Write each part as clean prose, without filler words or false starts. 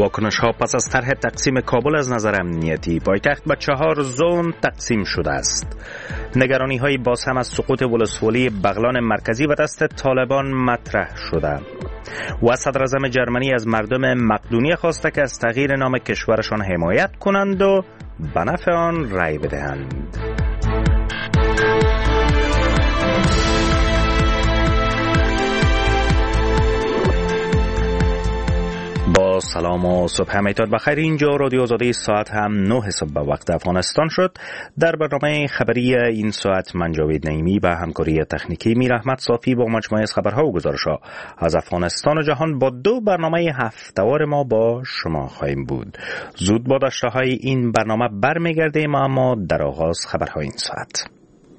واکنش ها پس از طرح تقسیم کابل از نظر امنیتی پایتخت به 4 زون تقسیم شده است. نگرانی های باز هم از سقوط ولسوالی بغلان مرکزی به دست طالبان مطرح شده و صدر اعظم جرمنی از مردم مقدونیه خواسته که از تغییر نام کشورشان حمایت کنند و به نفع آن رأی بدهند. با سلام و صبح امیتاد بخیر. اینجا رادیو آزادی ساعت هم 9 صبح به وقت افغانستان شد. در برنامه خبری این ساعت من جاوید نعیمی و همکاری تکنیکی میر احمد صافی با مجموعه از خبرها و گزارش‌ها از افغانستان و جهان با 2 برنامه هفته‌وار ما با شما خواهیم بود. زود با داشته‌های این برنامه برمیگردیم، اما در آغاز خبرهای این ساعت.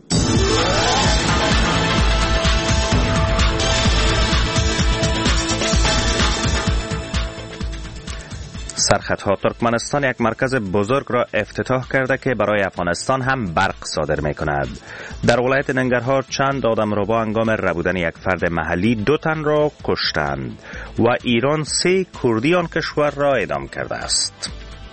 سرخطها: ترکمنستان یک مرکز بزرگ را افتتاح کرده که برای افغانستان هم برق صادر می کند. در ولایت ننگرهار چند آدمربا هنگام ربودن یک فرد محلی 2 تن را کشتند و ایران 3 کردی آن کشور را اعدام کرده است.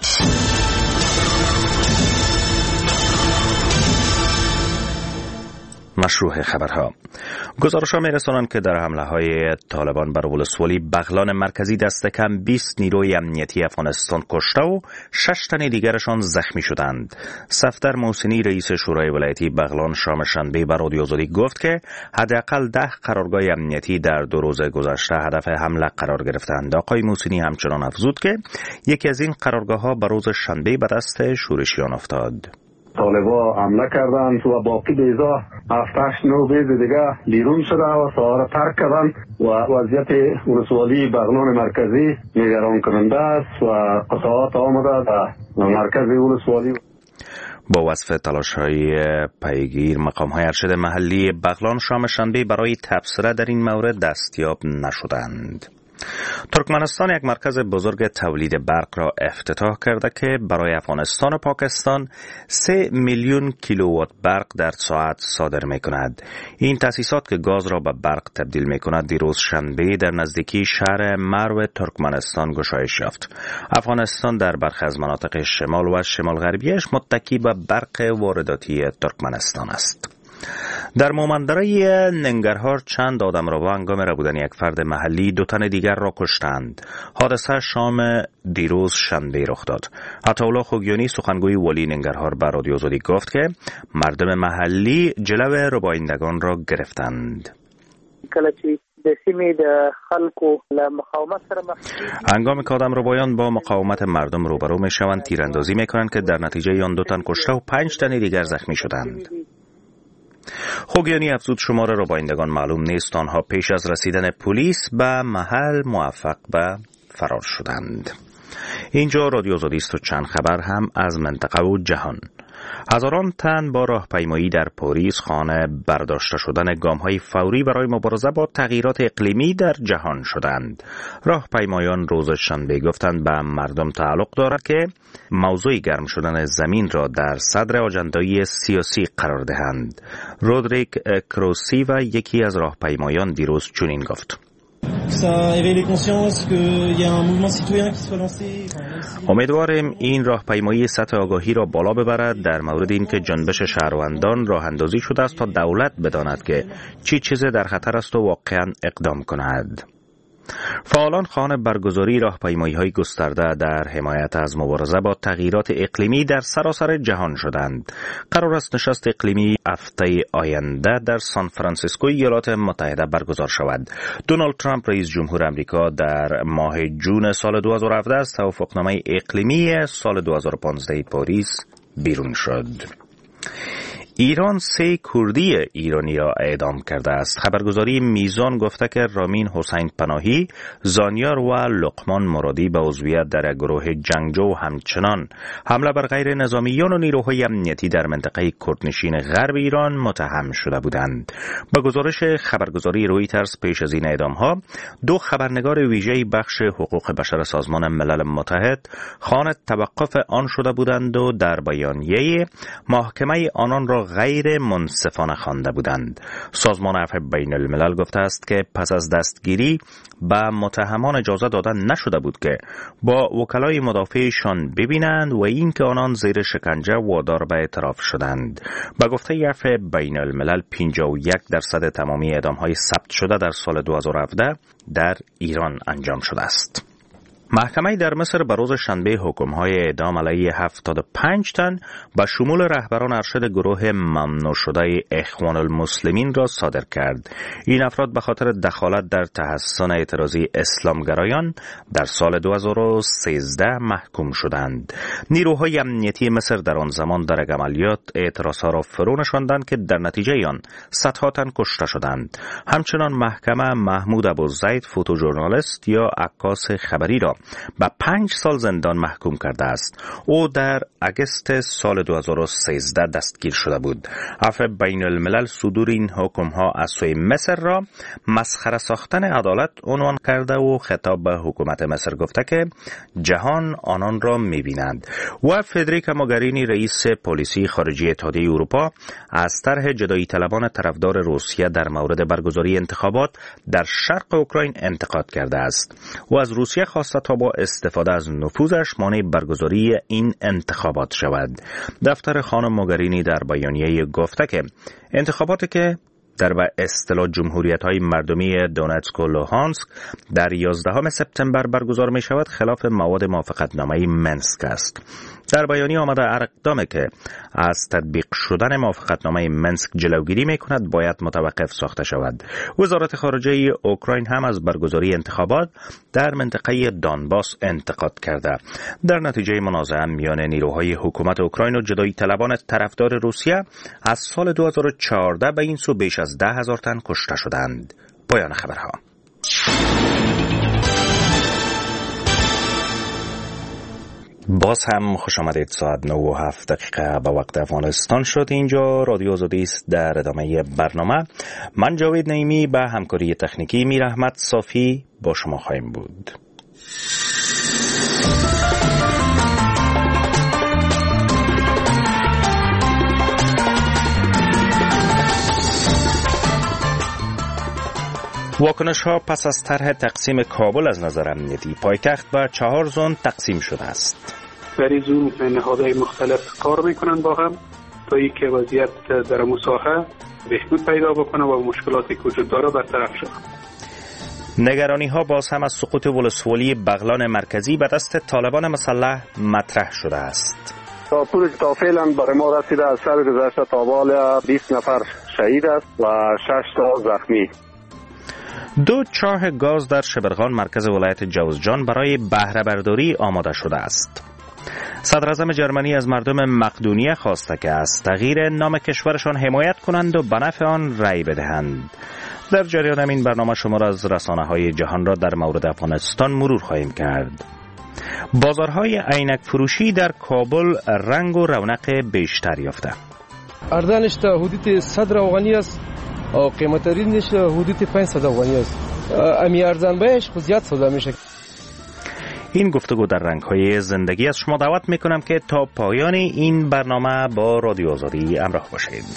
مشروع خبرها. گزارش‌ها می‌رسانند که در حمله‌های طالبان بر ولسوالی بغلان مرکزی دست کم 20 نیروی امنیتی افغانستان کشته و 6 تن دیگرشان زخمی شدند. صفدر محسنی رئیس شورای ولایتی بغلان شام شنبه به رادیو آزادی گفت که حداقل 10 قرارگاه امنیتی در 2 روز گذشته هدف حمله قرار گرفتند. آقای محسنی همچنان افزود که یکی از این قرارگاه‌ها به روز شنبه به دست شورشیان افتاد. طالبا حمله کردند و باقی بیزا 7-8-9 بیز دیگه بیرون شده و سوار ترک کردند و وضعیت ولسوالی بغلان مرکزی نگران کننده است و قطعات آمده در مرکز ولسوالی. با وصف تلاش‌های پیگیر، مقام‌های ارشد محلی بغلان شام شنبه برای تبصره در این مورد دستیاب نشدند. ترکمنستان یک مرکز بزرگ تولید برق را افتتاح کرده که برای افغانستان و پاکستان 3 میلیون کیلووات برق در ساعت صادر می کند. این تأسیسات که گاز را به برق تبدیل می کند دیروز شنبه در نزدیکی شهر مرو ترکمنستان گشایش یافت. افغانستان در برخی از مناطق شمال و شمال غربیش متکی به برق وارداتی ترکمنستان است. در مومندره ننگرهار چند آدمربا هنگام ربودن یک فرد محلی 2 تن دیگر را کشتند. حادثه شام دیروز شنبه رخ داد. عطاالله خوگیانی سخنگوی ولی ننگرهار به رادیو آزادی گفت که مردم محلی جلو ربایندگان را گرفتند. هنگامی که آدمربایان با مقاومت مردم روبرو می شوند تیراندازی می کنند که در نتیجه آن 2 تن کشته و 5 تن دیگر زخمی شدند. خوگیانی افزود شمار ربایندگان معلوم نیست. آنها پیش از رسیدن پلیس به محل موفق به فرار شدند. اینجا رادیو آزادی است و چند خبر هم از منطقه و جهان. هزاران تن با راهپیمایی در پاریس خانه برداشته شدن گام‌های فوری برای مبارزه با تغییرات اقلیمی در جهان شدند. راهپیمایان روز شنبه گفتند به مردم تعلق دارد که موضوع گرم شدن زمین را در صدر آجندای سیاسی قرار دهند. رودریک کروسی و یکی از راهپیمایان دیروز چنین گفت: امیدواریم این راهپیمایی سطح آگاهی را بالا ببرد در مورد اینکه جنبش شهروندان راه اندازی شده است تا دولت بداند که چی چیز در خطر است و واقعا اقدام کند. فعالان خواهان برگزاری راهپیمایی‌های گسترده در حمایت از مبارزه با تغییرات اقلیمی در سراسر جهان شدند. قرار است نشست اقلیمی هفته آینده در سان فرانسیسکو ایالات متحده برگزار شود. دونالد ترامپ رئیس جمهور آمریکا در ماه جون سال 2017 از توافقنامه اقلیمی سال 2015 پاریس بیرون شد. ایران 3 کردی ایرانی را اعدام کرده است. خبرگزاری میزان گفته که رامین حسین پناهی، زانیار و لقمان مرادی به عضویت در گروه جنگجو همچنان حمله بر غیر نظامیان و نیروهای امنیتی در منطقه کردنشین غرب ایران متهم شده بودند. با گزارش خبرگزاری رویترز پیش از این اعدام‌ها 2 خبرنگار ویژه بخش حقوق بشر سازمان ملل متحد خواهان توقف آن شده بودند و در بیانیه محکمه آنان را غیر منصفانه خوانده بودند. سازمان عفو بین الملل گفته است که پس از دستگیری به متهمان اجازه داده نشده بود که با وکلای مدافعشان ببینند و اینکه آنان زیر شکنجه وادار به اعتراف شدند. به گفته عفو بین الملل 51% تمامی اعدام‌های ثبت شده در سال 2017 در ایران انجام شده است. محکمه در مصر به روز شنبه حکم‌های اعدام علیه 75 تن به شمول رهبران ارشد گروه ممنوع شده اخوان المسلمین را صادر کرد. این افراد به خاطر دخالت در تحصن اعتراضی اسلامگرایان در سال 2013 محکوم شدند. نیروهای امنیتی مصر در آن زمان در یک عملیات اعتراضها را فرو نشاندند که در نتیجه آن صدها تن کشته شدند. همچنان محکمه محمود ابوزید فوتوژورنالیست یا عکاس خبری را به 5 سال زندان محکوم کرده است. او در اگست سال 2013 دستگیر شده بود. عفو بین الملل صدور این حکم‌ها از سوی مصر را مسخره ساختن عدالت عنوان کرده و خطاب به حکومت مصر گفته که جهان آنان را می‌بیند. و فدریکا موگرینی رئیس پلیسی خارجی اتحادیه اروپا از طرح جدایی طلبان طرفدار روسیه در مورد برگزاری انتخابات در شرق اوکراین انتقاد کرده است. و از روسیه خواسته تا با استفاده از نفوذش مانع برگزاری این انتخابات شود. دفتر خانم موگرینی در بیانیه گفته که انتخاباتی که در به اصطلاح جمهوریت‌های مردمی دونتسک و لوهانسک در 11 سپتامبر برگزار می شود خلاف مواد موافقتنامه منسک است. در بیانیه آمده اقدامی که از تطبیق شدن موافقتنامه منسک جلوگیری می کند باید متوقف ساخته شود. وزارت خارجه اوکراین هم از برگزاری انتخابات در منطقه دانباس انتقاد کرده. در نتیجه منازعه میان نیروهای حکومت اوکراین و جدایی طلبان طرفدار روسیه از سال 2014 به این سو بیش از 10,000 تن کشته شدند. پایان خبرها. باز هم خوش آمدید. ساعت 9:07 به وقت افغانستان شد. اینجا رادیو آزادی است. در ادامه برنامه من جاوید نعیمی به همکاری تکنیکی میر احمد صافی با شما خواهیم بود. واکنش ها پس از طرح تقسیم کابل از نظر امنیتی پایتخت به 4 زون تقسیم شده است. در این زون نهادهای مختلف کار میکنن با هم تا اینکه وضعیت در مساحه بهبود پیدا بکنه و مشکلاتی که وجود داره برطرف شود. نگرانی ها باز هم از سقوط ولسوالی بغلان مرکزی به دست طالبان مسلح مطرح شده است. پولی که تا فعلا برای ما رسیده از شب گذشته تا حال 20 نفر شهید است و 6 تا زخمی. 2 چاه گاز در شبرغان مرکز ولایت جوزجان برای بهره برداری آماده شده است. صدر اعظم جرمنی از مردم مقدونیه خواسته که از تغییر نام کشورشان حمایت کنند و به نفع آن رأی بدهند. در جریان این برنامه شما را از رسانه‌های جهان را در مورد افغانستان مرور خواهیم کرد. بازارهای عینک فروشی در کابل رنگ و رونق بیشتر یافته. ارزانش تا حدود 100 افغانی است. قیمت ترینش حدود 500 افغانی است. امی ارزان بهش خود زیاد سودا میشه. این گفتگو در رنگ‌های زندگی از شما دعوت میکنم که تا پایان این برنامه با رادیو آزادی همراه باشید.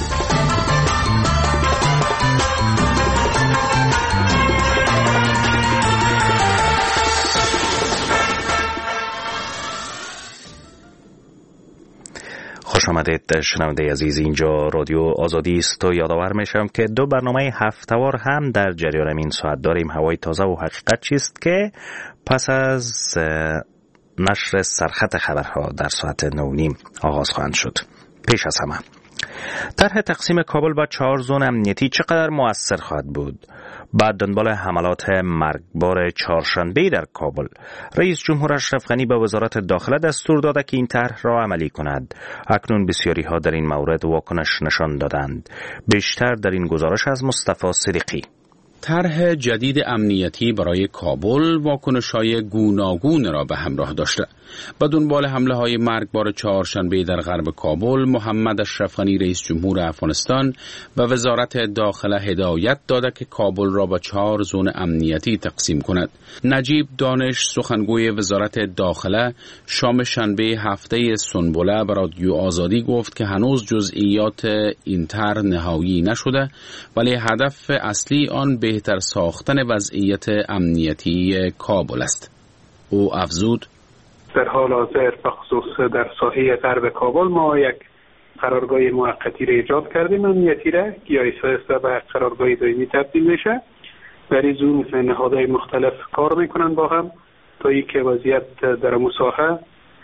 خوش آمدید شنونده عزیز. اینجا رادیو آزادی است و یادآور میشم که 2 برنامه هفته‌وار هم در جریان این ساعت داریم. هوای تازه و حقیقت چیست که پس از نشر سرخط خبرها در ساعت 9:30 آغاز خواهند شد. پیش از همه طرح تقسیم کابل به 4 زون امنیتی چقدر مؤثر خواهد بود؟ بعد دنبال حملات مرگبار چهارشنبه در کابل، رئیس جمهور اشرف غنی به وزارت داخله دستور داده که این طرح را عملی کند. اکنون بسیاری ها در این مورد واکنش نشان دادند. بیشتر در این گزارش از مصطفی صدیقی. طرح جدید امنیتی برای کابل واکنش‌های گوناگون را به همراه داشته. به دنبال حمله‌های مرگبار چهارشنبه در غرب کابل، محمد اشرف غنی رئیس جمهور افغانستان به وزارت داخله هدایت داده که کابل را به 4 زون امنیتی تقسیم کند. نجیب دانش سخنگوی وزارت داخله شام شنبه هفته سنبله به رادیو آزادی گفت که هنوز جزئیات این طرح نهایی نشده، ولی هدف اصلی آن بهتر ساختن وضعیت امنیتی کابل است. او افزود: در حال حاضر بخصوص در ساحه غرب کابل ما یک قرارگاه موقتی را ایجاد کردیم، امنیتی را که آهسته به قرارگاه دائمی تبدیل میشه. در این زون نهادهای مختلف کار میکنن با هم تا اینکه وضعیت در مساحه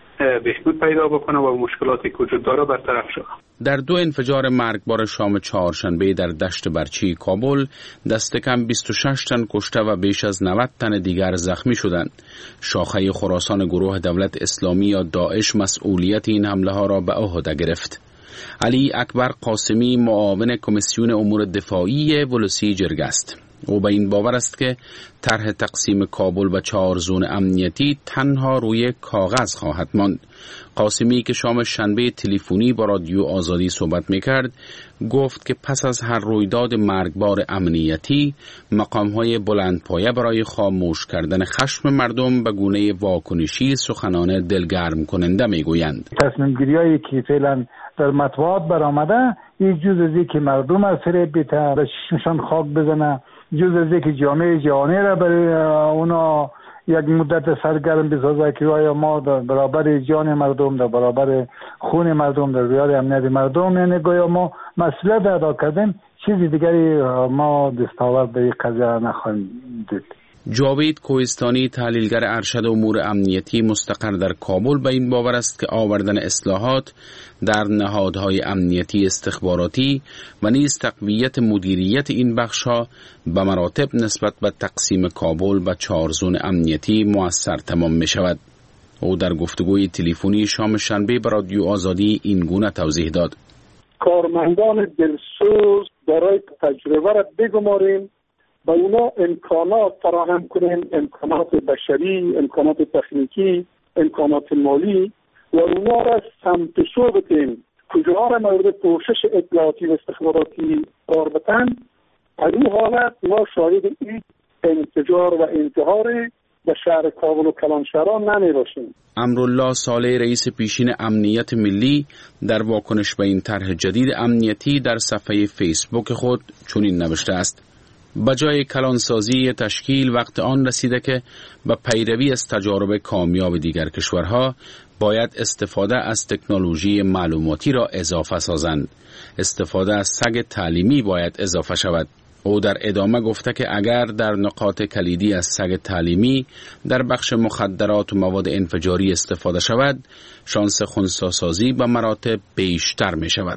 بهبود پیدا بکنه و مشکلاتی که وجود داره برطرف شود. در 2 انفجار مرگبار شام چهارشنبه در دشت برچی کابل دست کم 26 تن کشته و بیش از 90 تن دیگر زخمی شدند. شاخه خراسان گروه دولت اسلامی یا داعش مسئولیت این حمله ها را به عهده گرفت. علی اکبر قاسمی معاون کمیسیون امور دفاعی ولسی جرگه است. او به این باور است که طرح تقسیم کابل به 4 زون امنیتی تنها روی کاغذ خواهد ماند. قاسمی که شام شنبه تلفنی با رادیو آزادی صحبت میکرد گفت که پس از هر رویداد مرگبار امنیتی مقام‌های بلندپایه برای خاموش کردن خشم مردم به گونه واکنشی سخنان دلگرم کننده میگویند. تصمیم گیری‌هایی که فعلا در مطبوعات برآمده یک جز از اینکه مردم از فریب بیته به چشمشان خاک بزنه، جز از اینکه جامعه جهانی را برای اونا یک مدت سرگرم بسازه که آیا ما در برابر جان مردم، در برابر خون مردم، در برابر امنیت مردم، یعنی گویا ما مسئولیت ادا کردیم، چیزی دیگری ما دستاورد به این قضیه نخواهیم دید. جاوید کوهستانی تحلیلگر ارشد امور امنیتی مستقر در کابل به این باور است که آوردن اصلاحات در نهادهای امنیتی استخباراتی و نیز تقویت مدیریت این بخش‌ها به مراتب نسبت به تقسیم کابل به 4 زون امنیتی مؤثر تمام می شود. او در گفتگوی تلفنی شام شنبه به رادیو آزادی این گونه توضیح داد: کارمندان دلسوز برای تجربه را بگماریم، با اونا امکانات فراهم کنیم، امکانات بشری، امکانات تکنیکی، امکانات مالی، و اونا را سمت سو بدیم کجاها را مورد پوشش اطلاعاتی و استخباراتی قرار بدن. از این حالت ما شاهد این انفجار و انتحار به شهر کابل و کلانشهران نمی باشیم. امرالله صالح رئیس پیشین امنیت ملی در واکنش به این طرح جدید امنیتی در صفحه فیسبوک خود چنین نوشته است: بجای کلانسازی تشکیل وقت آن رسیده که به پیروی از تجارب کامیاب دیگر کشورها باید استفاده از تکنولوژی معلوماتی را اضافه سازند. استفاده از سگ تعلیمی باید اضافه شود. او در ادامه گفته که اگر در نقاط کلیدی از سگ تعلیمی در بخش مخدرات و مواد انفجاری استفاده شود، شانس خنثی‌سازی به مراتب بیشتر می شود.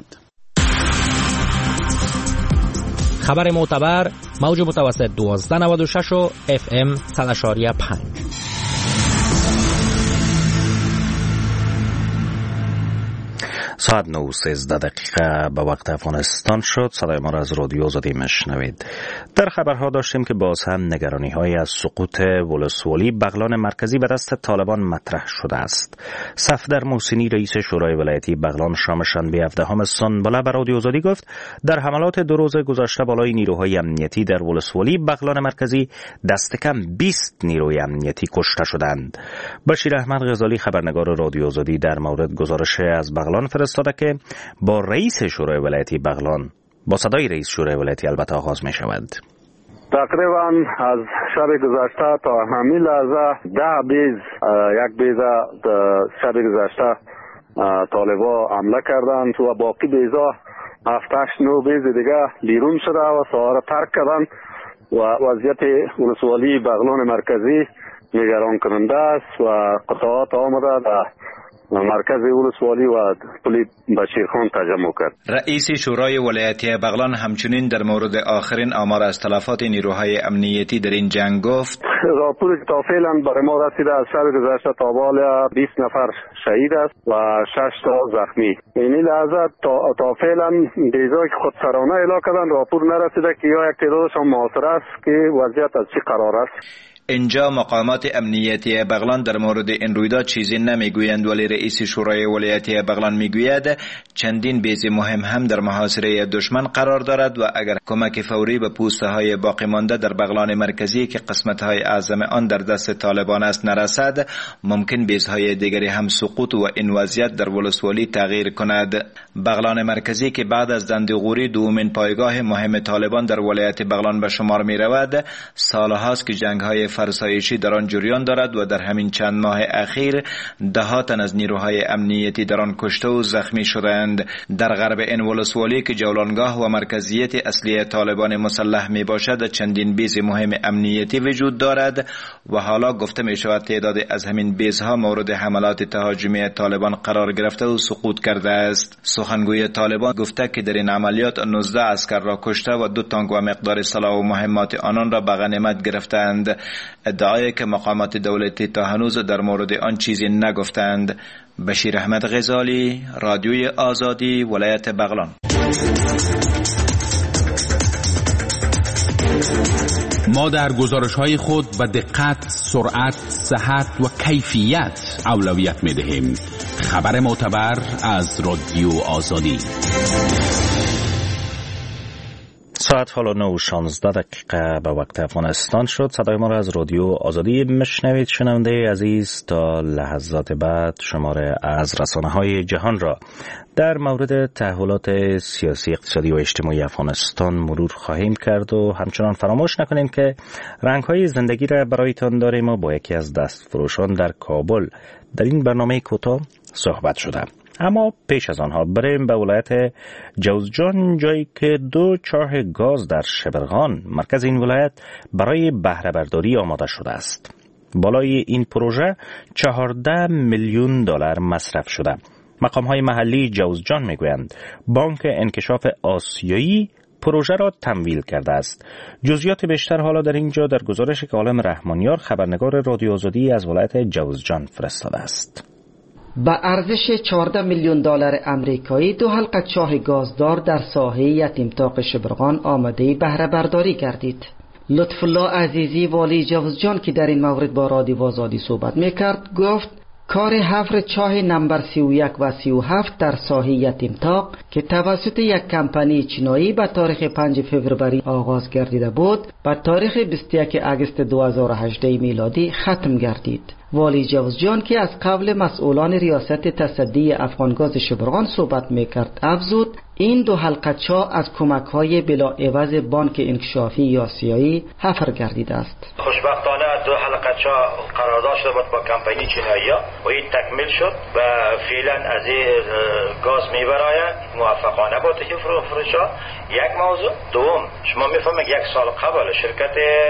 خبر معتبر، موج متوسط 1296 و FM 100.5. ساعت 9:13 به وقت افغانستان شد. صدای ما را از رادیو آزادی میشنوید. در خبرها داشتیم که باز هم نگرانی‌های از سقوط ولسوالی بغلان مرکزی به دست طالبان مطرح شده است. صفدر محسنی رئیس شورای ولایتی بغلان شام شنبه 17 سنبله به رادیو آزادی گفت در حملات 2 روز گذشته بالای نیروهای امنیتی در ولسوالی بغلان مرکزی دست کم 20 نیروی امنیتی کشته شدند. بشیر احمد غزالی خبرنگار رادیو آزادی در مورد گزارش از بغلان فرستاده که با رئیس شورای ولایتی بغلان با صدای رئیس شورای ولایتی البته آغاز می شود. تقریبا از شب گذشته تا همین لحظه 10 بیز یک بیز شب گذشته طالبا حمله کردند و باقی بیزا 7-8-9 بیز دیگه بیرون شده و سوار ترک کردند و وضعیت ولسوالی بغلان مرکزی نگران کننده است و قطعات آمده در مرکز ولسوالی و پل بشیرخان تجمع کرد. رئیس شورای ولایتی بغلان همچنین در مورد آخرین آمار از تلفات نیروهای امنیتی در این جنگ گفت: راپوری که تا فعلا برای ما رسیده از شب گذشته تا بال 20 نفر شهید است و 6 تا زخمی. این لحظه تا فعلا بیزایی که خودسرانه اعلام کردن راپور نرسیده که یا یک تعدادشان محاصره است که وضعیت از چی قرار است. اینجا مقامات امنیتی بغلان در مورد این رویداد چیزی نمیگویند، ولی رئیس شورای ولایتی بغلان میگوید چندین بیز مهم هم در محاصره دشمن قرار دارد و اگر کمک فوری به پوسته های باقی مانده در بغلان مرکزی که قسمت های اعظم آن در دست طالبان است نرسد، ممکن بیزهای دیگری هم سقوط و این وضعیت در ولسوالی تغییر کند. بغلان مرکزی که بعد از دندغوری دومین پایگاه مهم طالبان در ولایت بغلان به شمار می رود، سالهاست که جنگ های فرسایشی در آن جریان دارد و در همین چند ماه اخیر ده تن از نیروهای امنیتی در آن کشته و زخمی شدند. در غرب این ولسوالی که جولانگاه و مرکزیت اصلی طالبان مسلح می باشد، چندین بیز مهم امنیتی وجود دارد و حالا گفته می شود تعداد از همین بیزها مورد حملات تهاجمی طالبان قرار گرفته و سقوط کرده است. سخنگوی طالبان گفته که در این عملیات 19 عسکر را کشته و 2 تانک و مقدار سلاح و مهمات آنان را به غنیمت گرفتند. ادعای که مقامات دولتی تا هنوز در مورد آن چیزی نگفتند. بشیر احمد غزالی، رادیوی آزادی، ولایت بغلان. ما در گزارش‌های خود به دقت، سرعت، صحت و کیفیت اولویت می‌دهیم. خبر معتبر از رادیو آزادی. ساعت حالا 9:16 به وقت افغانستان شد. صدای ما را از رادیو آزادی میشنوید. شنونده عزیز، تا لحظات بعد شماره از رسانه‌های جهان را در مورد تحولات سیاسی، اقتصادی و اجتماعی افغانستان مرور خواهیم کرد و همچنان فراموش نکنید که رنگ‌های زندگی را برایتان داریم و با یکی از دستفروشان در کابل در این برنامه کوتاه صحبت شده. اما پیش از آنها بریم به ولایت جوزجان، جایی که 2 چاه گاز در شبرغان، مرکز این ولایت، برای بهره برداری آماده شده است. بالای این پروژه 14 میلیون دلار مصرف شده. مقام‌های محلی جوزجان میگویند بانک انکشاف آسیایی پروژه را تمویل کرده است. جزئیات بیشتر حالا در اینجا در گزارشی که عالم رحمانیار، خبرنگار رادیو آزادی از ولایت جوزجان فرستاده است. با ارزش 14 میلیون دلار آمریکایی 2 حلقه چاه گازدار در ساحه یتیمتاق شبرغان آماده بهره برداری گردید. لطف الله عزیزی، والی جوزجان، که در این مورد با رادیو آزادی صحبت میکرد، گفت کار حفر چاه نمبر 31 و 37 در ساحه یتیمتاق که توسط یک کمپانی چینایی به تاریخ 5 فوریه آغاز گردیده بود، به تاریخ 21 آگوست 2018 میلادی ختم گردید. والی جوزجان که از قبل مسئولان ریاست تصدی افغانگاز شبرغان صحبت میکرد افزود این 2 حلقه چاه از کمک‌های بلا عوض بانک انکشافی آسیایی حفر گردیده است. خوشبختانه 2 حلقه چاه قرارداد شده بود با کمپانی چینایی و این تکمیل شد و فعلا از این گاز میبره موفقانه با فروشا. یک موضوع. دوم، شما میفهمید 1 سال قبل شرکت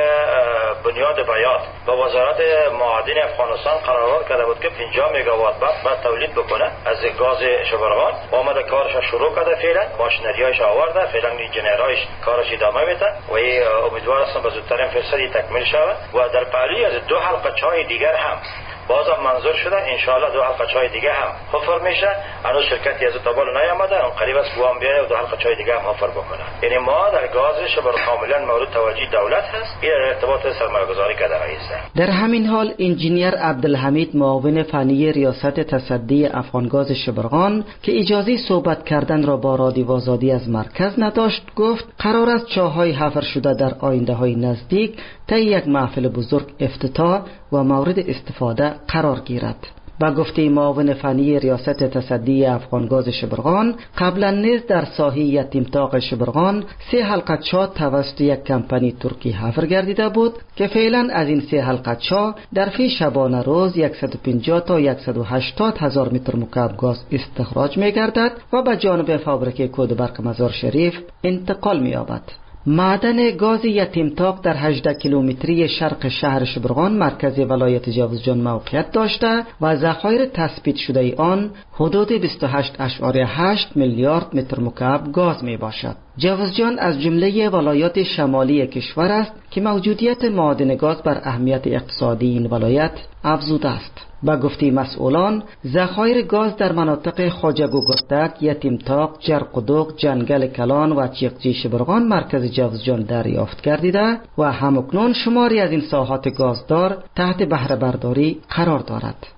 بنیاد بیات با وزارت معادن افغانستان قرارداد کرده بود که 50 میگاوات بعد تولید بکنه از گاز شبرغان. آمده کارش شروع کرده، فعلا ماشینریاش آورده، فعلا انجینیرایش کارش ادامه میده و امیدوار هستم به زودترین فرصتی تکمیل شود و در پهلوی از 2 حلقه چای دیگر هم بازم منظور شده. انشاءالله 2 حلقه چای دیگه هم حفر میشه. هنوز شرکتی از تا بالا نیامده، اون قریب است وام بیاره و 2 حلقه چای دیگه هم حفر بکنه. یعنی ما در گاز شبرغان کاملا مورد توجه دولت هست. این ارتباط سرمایه‌گذاری کرده است. در همین حال انجینیر عبدالحمید، معاون فنی ریاست تصدی افغانگاز شبرغان که اجازه صحبت کردن را با رادیو آزادی از مرکز نداشت، گفت قرار است چاه‌های حفر شده در آینده‌های نزدیک طی یک محفل بزرگ افتتاح و مورد استفاده قرار گیرد. با گفته معاون فنی ریاست تصدی افغانگاز شبرغان، قبلا نیز در ساحه یتیمتاق شبرغان 3 حلقه چاه توسط یک کمپانی ترکی حفر گردیده بود که فعلا از این 3 حلقه چاه در فی شبانه روز 150 تا 180 هزار متر مکعب گاز استخراج می گردد و به جانب فابریکه کودبرق مزار شریف انتقال می یابد. معدن گاز یتیمتاق در 18 کیلومتری شرق شهر شبرغان مرکز ولایت جوزجان موقعیت داشته و ذخایر تثبیت شده آن حدود 28.8 میلیارد متر مکعب گاز می باشد. جوزجان از جمله ولایات شمالی کشور است که موجودیت معادن گاز بر اهمیت اقتصادی این ولایت افزوده است. با گفته مسئولان، ذخایر گاز در مناطق خواجگو گرتک، یتیمتاق، جرقدوق، جنگل کلان و چیقچی شبرغان مرکز جوزجان دریافت گردیده و همکنون شماری از این ساحات گازدار تحت بهره برداری قرار دارد.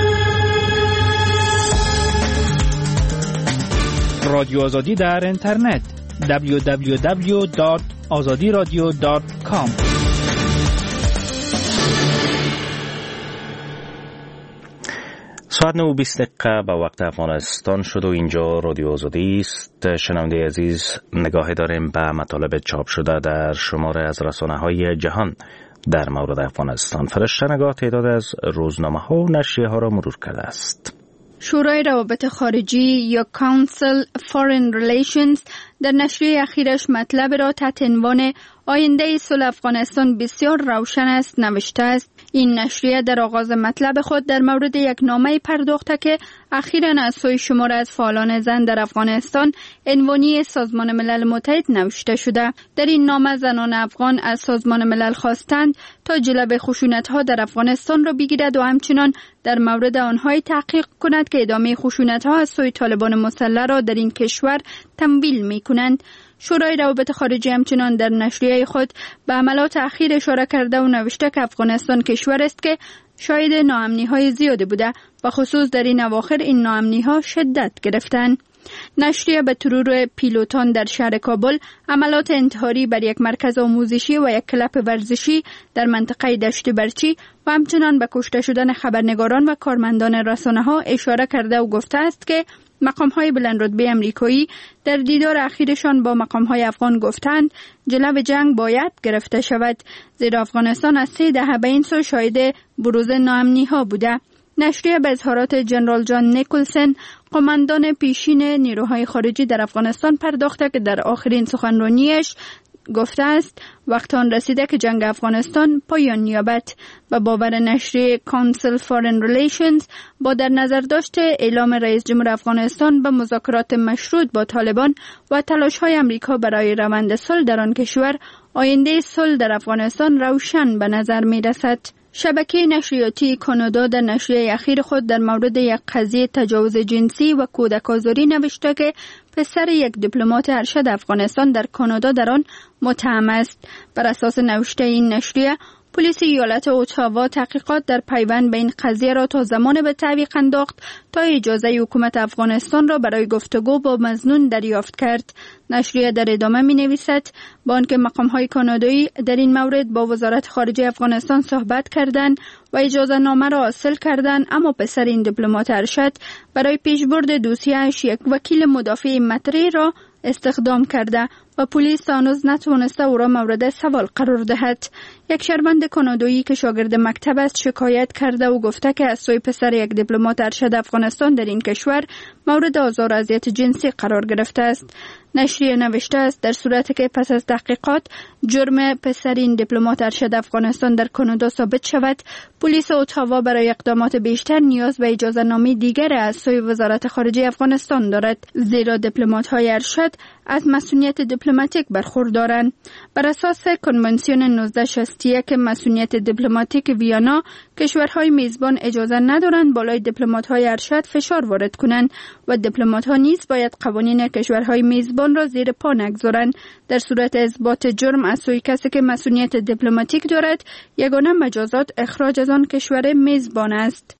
رادیو آزادی در اینترنت www.azadiradio.com. ساعت 9:20 به وقت افغانستان شد و اینجا رادیو آزادی است. شنونده عزیز، نگاه داریم به مطالب چاپ شده در شماره از رسانه‌های جهان در مورد افغانستان. فرشته نگاه تعداد از روزنامه‌ها و نشریه‌ها را مرور کرده است. شورای روابط خارجی یا Council Foreign Relations در نشریه اخیرش مطلب را تحت عنوان آینده صلح افغانستان بسیار روشن است نوشته است. این نشریه در آغاز مطلب خود در مورد یک نامه پرداخته که اخیراً از سوی شمار از فعالان زن در افغانستان عنوانی سازمان ملل متحد نوشته شده. در این نامه زنان افغان از سازمان ملل خواستند تا جلب خشونت‌ها در افغانستان را بگیرد و همچنان در مورد آنها تحقیق کند که ادامه خشونت‌ها از سوی طالبان مسلح را در این کشور تمویل می‌کنند. شورای روابط خارجی همچنان در نشریه خود به عملات اخیر اشاره کرده و نوشته که افغانستان کشور است که شاهد ناامنی‌های زیادی بوده و خصوص در این اواخر این ناامنی‌ها شدت گرفتند. نشریه به ترور پیلوتان در شهر کابل، عملات انتحاری بر یک مرکز آموزشی و یک کلب ورزشی در منطقه دشت برچی و همچنان به کشته شدن خبرنگاران و کارمندان رسانه‌ها اشاره کرده و گفته است که مقام‌های بلند رتبه امریکایی در دیدار اخیرشان با مقام‌های افغان گفتند جلب جنگ باید گرفته شود، زیرا افغانستان از 3 دهه به این سو شاهد بروز ناامنی‌ها بوده. نشریه به اظهارات جنرال جان نیکلسن، قماندان پیشین نیروهای خارجی در افغانستان پرداخته که در آخرین سخنرانیش گفته است وقت آن رسیده که جنگ افغانستان پایان یابد. و باور نشریه Council Foreign Relations با در نظر داشته اعلام رئیس جمهور افغانستان به مذاکرات مشروط با طالبان و تلاش‌های امریکا برای روند صلح در آن کشور، آینده صلح در افغانستان روشن به نظر می‌رسد. شبکه نشریاتی کانادا در نشریه اخیر خود در مورد یک قضیه تجاوز جنسی و کودک‌آزاری نوشته که پسر یک دیپلمات ارشد افغانستان در کانادا در آن متهم است. بر اساس نوشته این نشریه، پلیس ایالت اتاوا تحقیقات در پیوند به این قضیه را تا زمان به تعویق انداخت تا اجازه حکومت افغانستان را برای گفتگو با مظنون دریافت کرد. نشریه در ادامه می نویسد با آنکه مقام‌های کانادایی در این مورد با وزارت خارجه افغانستان صحبت کردند و اجازه نامه را حاصل کردند، اما پسر این دیپلمات ارشد برای پیشبرد دوسیه‌اش یک وکیل مدافع مطرح را استخدام کرده و پلیس هنوز نتوانسته او را مورد سوال قرار دهد. یک شهروند کانادایی که شاگرد مکتب است شکایت کرده و گفته که از سوی پسر یک دیپلمات ارشد افغانستان در این کشور مورد آزار و اذیت جنسی قرار گرفته است. نشریه نوشته است در صورتی که پس از تحقیقات جرم پسر این دیپلمات ارشد افغانستان در کانادا ثابت شود، پلیس اتاوا برای اقدامات بیشتر نیاز به اجازه نامه دیگر از سوی وزارت خارجه افغانستان دارد، زیرا دیپلمات‌های ارشد از مسئولیت دیپلماتیک برخوردارند. بر اساس کنوانسیون 1961 مسئولیت دیپلماتیک ویانا، کشورهای میزبان اجازه ندارند بالای دیپلمات‌های ارشد فشار وارد کنند و دیپلمات‌ها نیز باید قوانین کشورهای میزبان را زیر پا نگذارند. در صورت اثبات جرم از سوی کسی که مسئولیت دیپلماتیک دارد، یگانه مجازات اخراج از آن کشور میزبان است.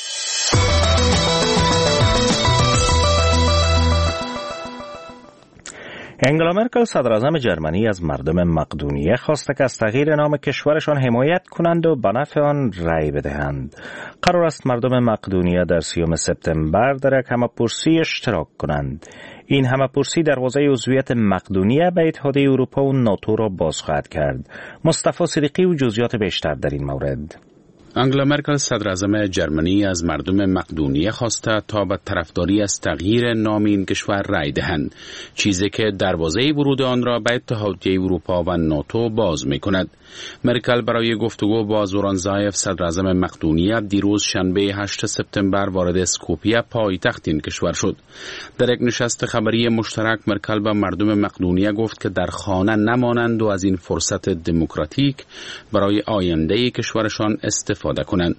انگلا مرکل صدراعظم جرمنی از مردم مقدونیه خواسته که از تغییر نام کشورشان حمایت کنند و به نفع آن رأی بدهند. قرار است مردم مقدونیه در 30 سپتامبر در یک همه‌پرسی اشتراک کنند. این همه‌پرسی دروازه عضویت مقدونیه به اتحادیه اروپا و ناتو را باز خواهد کرد. مصطفی صدیقی و جزئیات بیشتر در این مورد. انگلا مرکل صدر اعظم جرمنی از مردم مقدونیه خواسته تا به طرفداری از تغییر نام این کشور رای دهند، چیزی که دروازه ورود آن را به اتحادیه اروپا و ناتو باز می کند. مرکل برای گفتگو با زوران زایف صدر اعظم مقدونیه دیروز شنبه 8 سپتامبر وارد اسکوپیه پایتخت این کشور شد. در یک نشست خبری مشترک مرکل به مردم مقدونیه گفت که در خانه نمانند و از این فرصت دموکراتیک برای آینده کشورشان استفاده کنند.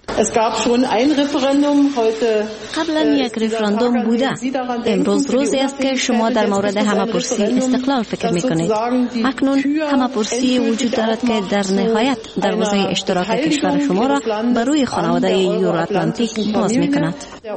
قبلا یک رفراندوم بوده. امروز روزی است که شما در مورد همه‌پرسی استقلال فکر می‌کنید. اکنون همه‌پرسی وجود دارد که در نهایت دروازه اشتراک کشور شما را بر روی خانواده یورو اتلانتیک باز می‌کند.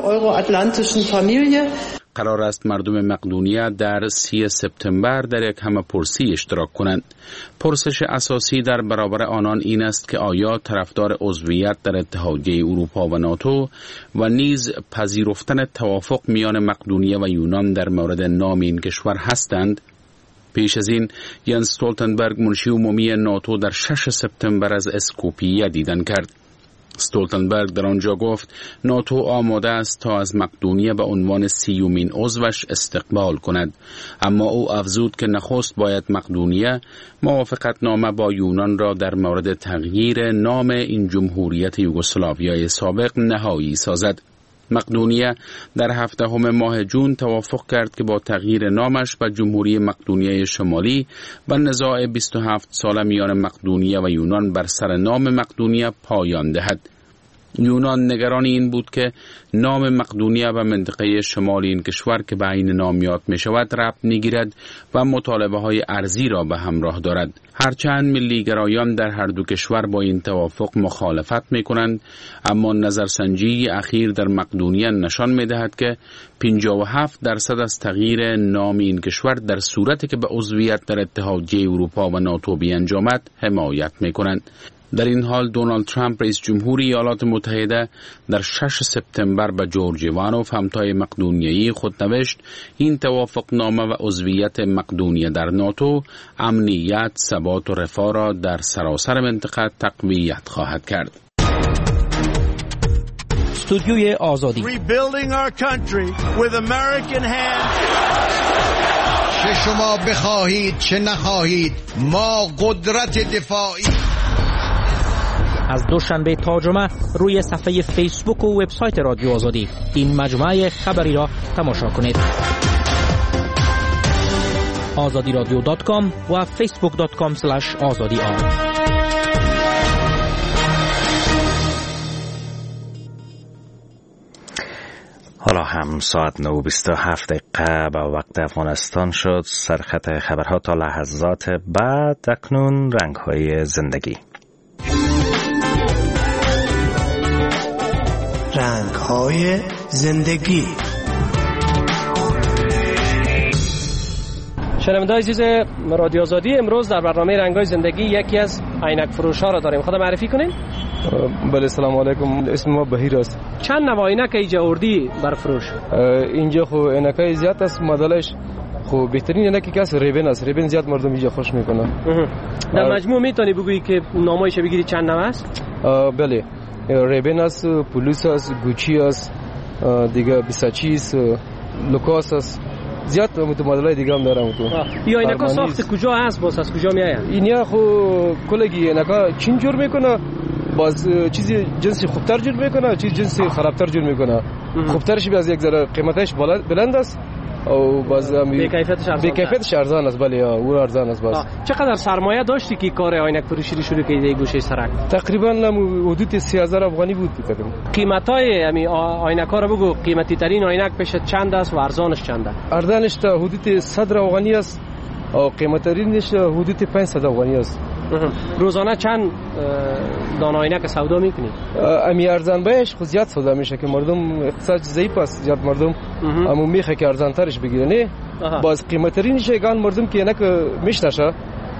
قرار است مردم مقدونیه در 30 سپتامبر در یک همه‌پرسی اشتراک کنند. پرسش اساسی در برابر آنان این است که آیا طرفدار عضویت در اتحادیه اروپا و ناتو و نیز پذیرفتن توافق میان مقدونیه و یونان در مورد نام این کشور هستند. پیش از این ینس استولتنبرگ منشی عمومی ناتو در 6 سپتامبر از اسکوپیه دیدن کرد. استولتنبرگ در آنجا گفت ناتو آماده است تا از مقدونیه به عنوان 30مین عضوش استقبال کند، اما او افزود که نخست باید مقدونیه موافقت نامه با یونان را در مورد تغییر نام این جمهوریت یوگسلاویای سابق نهایی سازد. مقدونیه در 7 ماه جون توافق کرد که با تغییر نامش به جمهوری مقدونیه شمالی و نزاع 27 ساله میان مقدونیه و یونان بر سر نام مقدونیه پایان دهد. یونان نگران این بود که نام مقدونیه به منطقه شمال این کشور که به این نام یاد می شود ربط می گیرد و مطالبه های ارضی را به همراه دارد. هرچند ملیگرایان در هر دو کشور با این توافق مخالفت می کنند، اما نظرسنجی اخیر در مقدونیه نشان می دهد که 57% از تغییر نام این کشور در صورتی که به عضویت در اتحادیه اروپا و ناتو بیانجامد حمایت می کنند. در این حال دونالد ترامپ رئیس جمهوری ایالات متحده در 6 سپتامبر به جورج ایوانوف همتای مقدونیه‌ای خود نوشت این توافق نامه و عضویت مقدونیه در ناتو امنیت، ثبات و رفاه را در سراسر منطقه تقویت خواهد کرد. استودیوی آزادی چه شما بخواهید چه نخواهید ما قدرت دفاعی. از دوشنبه تا جمعه روی صفحه فیسبوک و وبسایت رادیو آزادی این مجموعه خبری را تماشا کنید. azadiradio.com و facebook.com/azadi. حالا هم ساعت 9:27 به وقت افغانستان شد. سرخط خبرها تا لحظات بعد. اکنون رنگ‌های زندگی. رنگ‌های زندگی. شنونده‌های عزیز رادیو آزادی، امروز در برنامه رنگ‌های زندگی یکی از عینک فروش‌ها را داریم. خود معرفی کنین؟ بله، سلام علیکم. اسم ما بهیر است. چند نوع عینک اینجا آوردی بر فروش؟ اینجا خو عینکای زیاد است. مدلش خو بهترین عینکی که است ریبن است. ریبن زیاد مردم اینجا خوش میکنه. در مجموع میتونی بگویی که نامایش بگیری چند نوع است؟ بله، ریبن است، پولوس است، گوچی است، دیگه بیساچی است، لوکاس است. زیاد مدل‌های دیگه هم دارم تو. یا اینکا ساخت کجا هست؟ باز از کجا میآید؟ اینیا خو کلگی اینکا چین جور میکنه، باز چیزی جنسی خوبتر جور میکنه، چیز جنسی خرابتر جور میکنه. خوبترش از یک ذره قیمتش بلند است او باز بی‌کیفیتش ارزان است. بله، او ارزان است. باز چقدر سرمایه داشتی که کار عینک فروشی شروع کردی گوشه سرک؟ تقریبا حدود 30,000 افغانی بود. قیمتای همین عینک‌ها رو بگو. قیمتی ترین عینک پیش چند است و ارزانش چنده؟ ارزانش تا حدود 100 افغانی است و قیمت ترینش حدود 500 افغانی است. روزانه چند دانه عینک سودا میکنی؟ امی ارزان بهش خود زیاد سودا میشه که مردم اقتصاد ضعیف است. زیاد مردم اما میخه که ارزان ترش بگیره. نه باز قیمت ترینش گان مردم که عینک میشناسه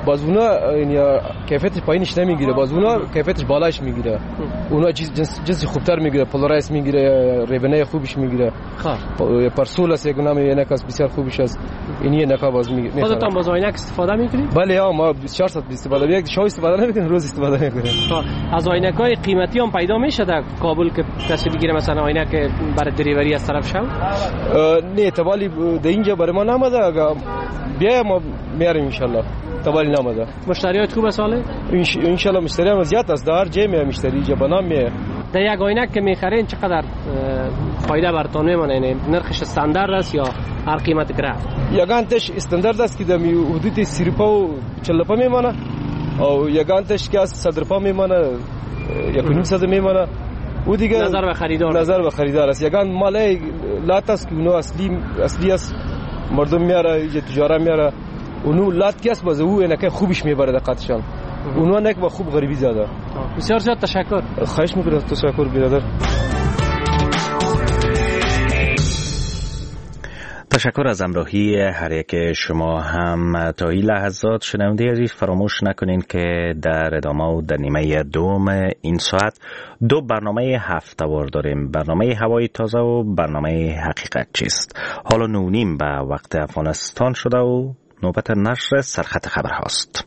باز اونا یعنی کیفیتش پایینش نمیگیره، باز اونا کیفیتش بالاش میگیره. اونا جنس خوبتر میگیره، پولارایز میگیره، ریبنه خوبش میگیره. خب پرسول است، یک نام عینک است بسیار خوبش است. اینی عینک باز میگیره. خودتون باز عینک استفاده میکنید؟ بله ها، ما 24 ساعت استفاده میکنیم. یک شو استفاده نمیکنیم، روز استفاده میکنیم. از عینکای قیمتی هم پیدا میشه در کابل که کسی بگیره مثلا عینک برای دریوری از طرف شو؟ نه توالی در اینجا برای ما نمیده. اگه بیا ما میاریم ان شاء الله. توالی نمیده. مشتریات خوبه ساله؟ ان شاء الله مشتریام زیاد است. در جای می مشتری جبانام می. در یک عینک که میخرین چقدر فایده براتون میمونه؟ یعنی نرخش استاندارد است یا هر قیمت گره؟ یگانتش استاندارد است که در حدود 30 و 40 میمونه او یگانتش که از 100 میمونه، 1.5 میمونه. او دیگه نظر به خریدار است. یگان مال لات است که اونو اصلی است، مردم میاره یه تجارت میاره اونو لات کس باز او اینکه خوبش میبره دقتشان. اونو نک با خوب غریبی زیاده. بسیار زیاد تشکر. خواهش میکنم. تشکر برادر. تشکر از همراهی هر یک شما هم تا این لحظات. شنونده عزیز فراموش نکنین که در ادامه و در نیمه دوم این ساعت 2 برنامه هفته‌وار داریم، برنامه هوای تازه و برنامه حقیقت چیست. حالا 9:30 به وقت افغانستان شده و نوبت نشر سرخط خبر هاست.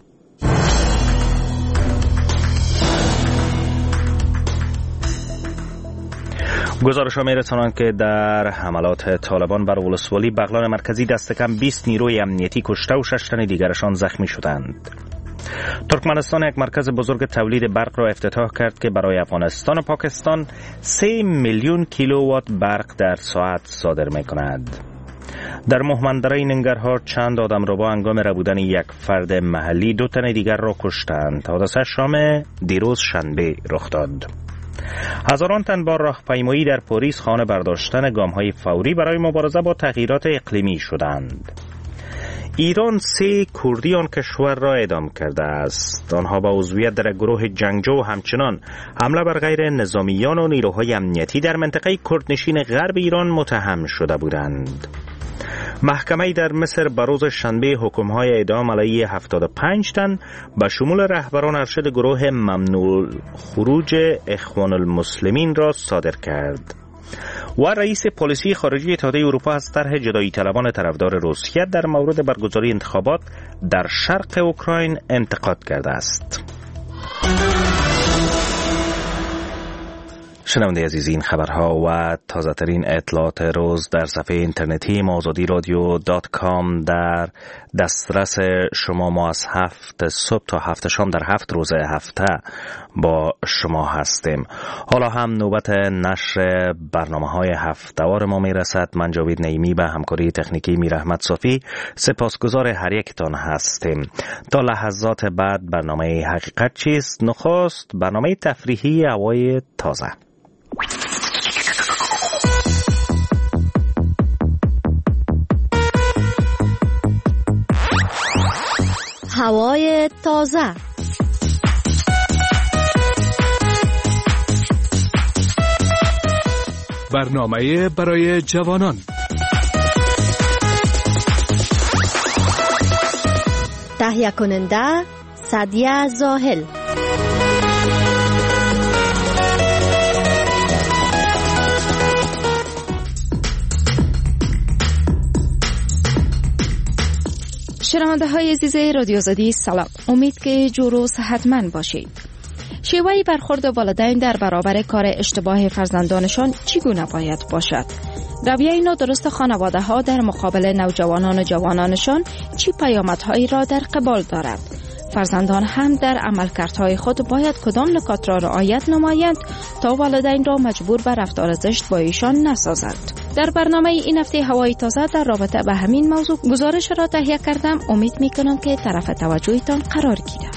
گزارش ها می رسانند که در حملات طالبان بر ولسوالی بغلان مرکزی دست کم 20 نیروی امنیتی کشته و 6 تن دیگرشان زخمی شدند. ترکمنستان یک مرکز بزرگ تولید برق را افتتاح کرد که برای افغانستان و پاکستان 3 میلیون کیلووات برق در ساعت صادر می کند. در مهمندره ننگرهار چند آدمربا هنگام ربودن یک فرد محلی 2 تن دیگر را کشتند. حادثه شام دیروز شنبه رخ داد. هزاران تن با راهپیمایی در پاریس خانه برداشتن گام‌های فوری برای مبارزه با تغییرات اقلیمی شدند. ایران 3 کردی آن کشور را اعدام کرده است. آنها با عضویت در گروه جنگجو و همچنان حمله بر غیر نظامیان و نیروهای امنیتی در منطقه کردنشین غرب ایران متهم شده بودند. محکمه در مصر بروز شنبه حکم‌های اعدام علیه 75 تن به شمول رهبران ارشد گروه ممنوع خروج اخوان المسلمین را صادر کرد. و رئیس پلیسی خارجی اتحادیه اروپا از طرح جدایی طلبان طرفدار روسیه در مورد برگزاری انتخابات در شرق اوکراین انتقاد کرده است. شنونده عزیز، این خبرها و تازه ترین اطلاعات روز در صفحه اینترنتی azadiradio.com در دسترس شما. ما از 7 صبح تا 7 شام در 7 روز هفته با شما هستیم. حالا هم نوبت نشر برنامه‌های هفته‌وار ما میرسد. من جاوید نعیمی به همکاری تکنیکی میرحمت صافی سپاسگزار هر یکتان هستیم. تا لحظات بعد برنامه حقیقت چیست، نخست برنامه تفریحی هوای تازه. هوای تازه. برنامه برای جوانان. تهیه کننده سعدیه زاهل. شنونده های عزیز رادیو آزادی سلام. امید که جور و صحتمند باشید. شیوه برخورد والدین در برابر کار اشتباه فرزندانشان چگونه باید باشد؟ رویه نادرست خانواده ها در مقابل نوجوانان و جوانانشان چه پیامدهایی را در قبال دارد؟ فرزندان هم در عملکردهای خود باید کدام نکات را رعایت نمایند تا والدین را مجبور به رفتار زشت با ایشان نسازند؟ در برنامه این هفته هوای تازه در رابطه به همین موضوع گزارش را تهیه کردم. امید میکنم که طرف توجهتان قرار گیرد.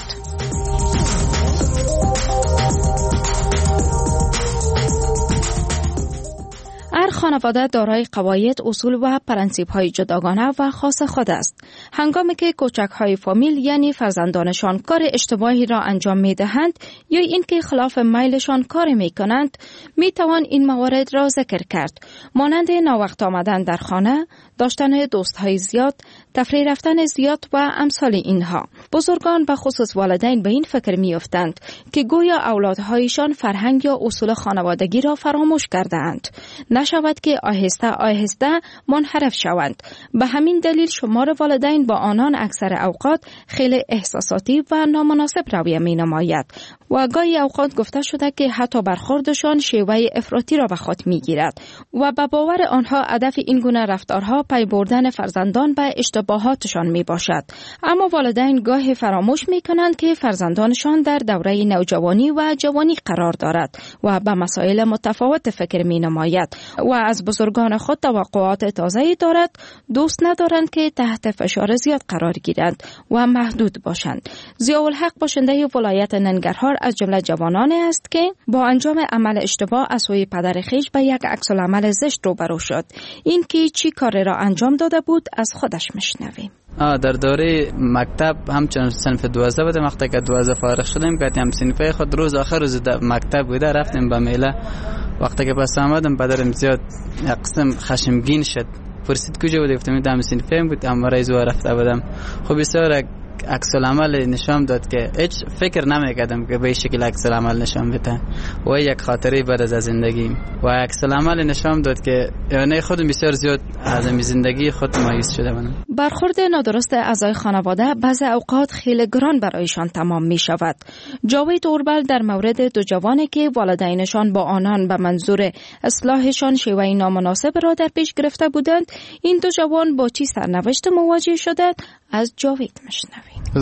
هر خانواده دارای قواعد، اصول و پرنسیپ‌های جداگانه و خاص خود است. هنگامی که کوچک‌های فامیل یعنی فرزندانشان کار اشتباهی را انجام می‌دهند یا اینکه خلاف میلشان کار می‌کنند، می‌توان این موارد را ذکر کرد، مانند ناوقت آمدن در خانه، داشتن دوست‌های زیاد، تفریح رفتن زیاد و امثال اینها. بزرگان و خصوص والدین به این فکر می‌افتند که گویا اولادهایشان فرهنگ یا اصول خانوادگی را فراموش کرده‌اند، نشود که آهسته آهسته منحرف شوند. به همین دلیل شمار والدین با آنان اکثر اوقات خیلی احساساتی و نامناسب رویه می‌نماید و گاهی اوقات گفته شده که حتی برخوردشان شیوه افراطی را به خود می‌گیرد و به باور آنها هدف این گونه رفتارها پی بردن فرزندان به اشتباهاتشان میباشد. اما والدین گاهی فراموش میکنند که فرزندانشان در دوره نوجوانی و جوانی قرار دارد و به مسائل متفاوت فکر مینماید و از بزرگان خود توقعات تازه‌ای دارد. دوست ندارند که تحت فشار زیاد قرار گیرند و محدود باشند. ضیاءالحق باشنده ولایت ننگرهار از جمله جوانان است که با انجام عمل اشتباه از سوی پدر خویش به یک عکس‌العمل زشت روبرو شد. این که چی کار را انجام داده بود از خودش میشنویم. در دوره مکتب همچنان صنف 12 بودم. وقتی که 12 فارغ شدیم گفتم صنف خود روز آخر روز مکتب بوده، رفتیم به میله. وقتی که پس آمدم پدرم زیاد یک قسم خشمگین شد، پرسید کجا بودی؟ گفتم دم صنفم بود، اما رئیس رفته بودم. خب بسیار عکس العمل نشان داد که هیچ فکر نمیکردم که به این شکل عکس العمل نشان بده و یک خاطره بعد از زندگی و عکس العمل نشان داد که یعنی خودم بسیار زیاد از زندگی خود مایوس شده بودم. برخورد نادرست اعضای خانواده بعضی اوقات خیلی گران برایشان تمام می شود. جاوید اوربل در مورد دو جوانی که والدینشان با آنان به منظور اصلاحشان شیوه نامناسب را در پیش گرفته بودند، این دو جوان با چی سرنوشت مواجه شدند از جاوید مشنویم.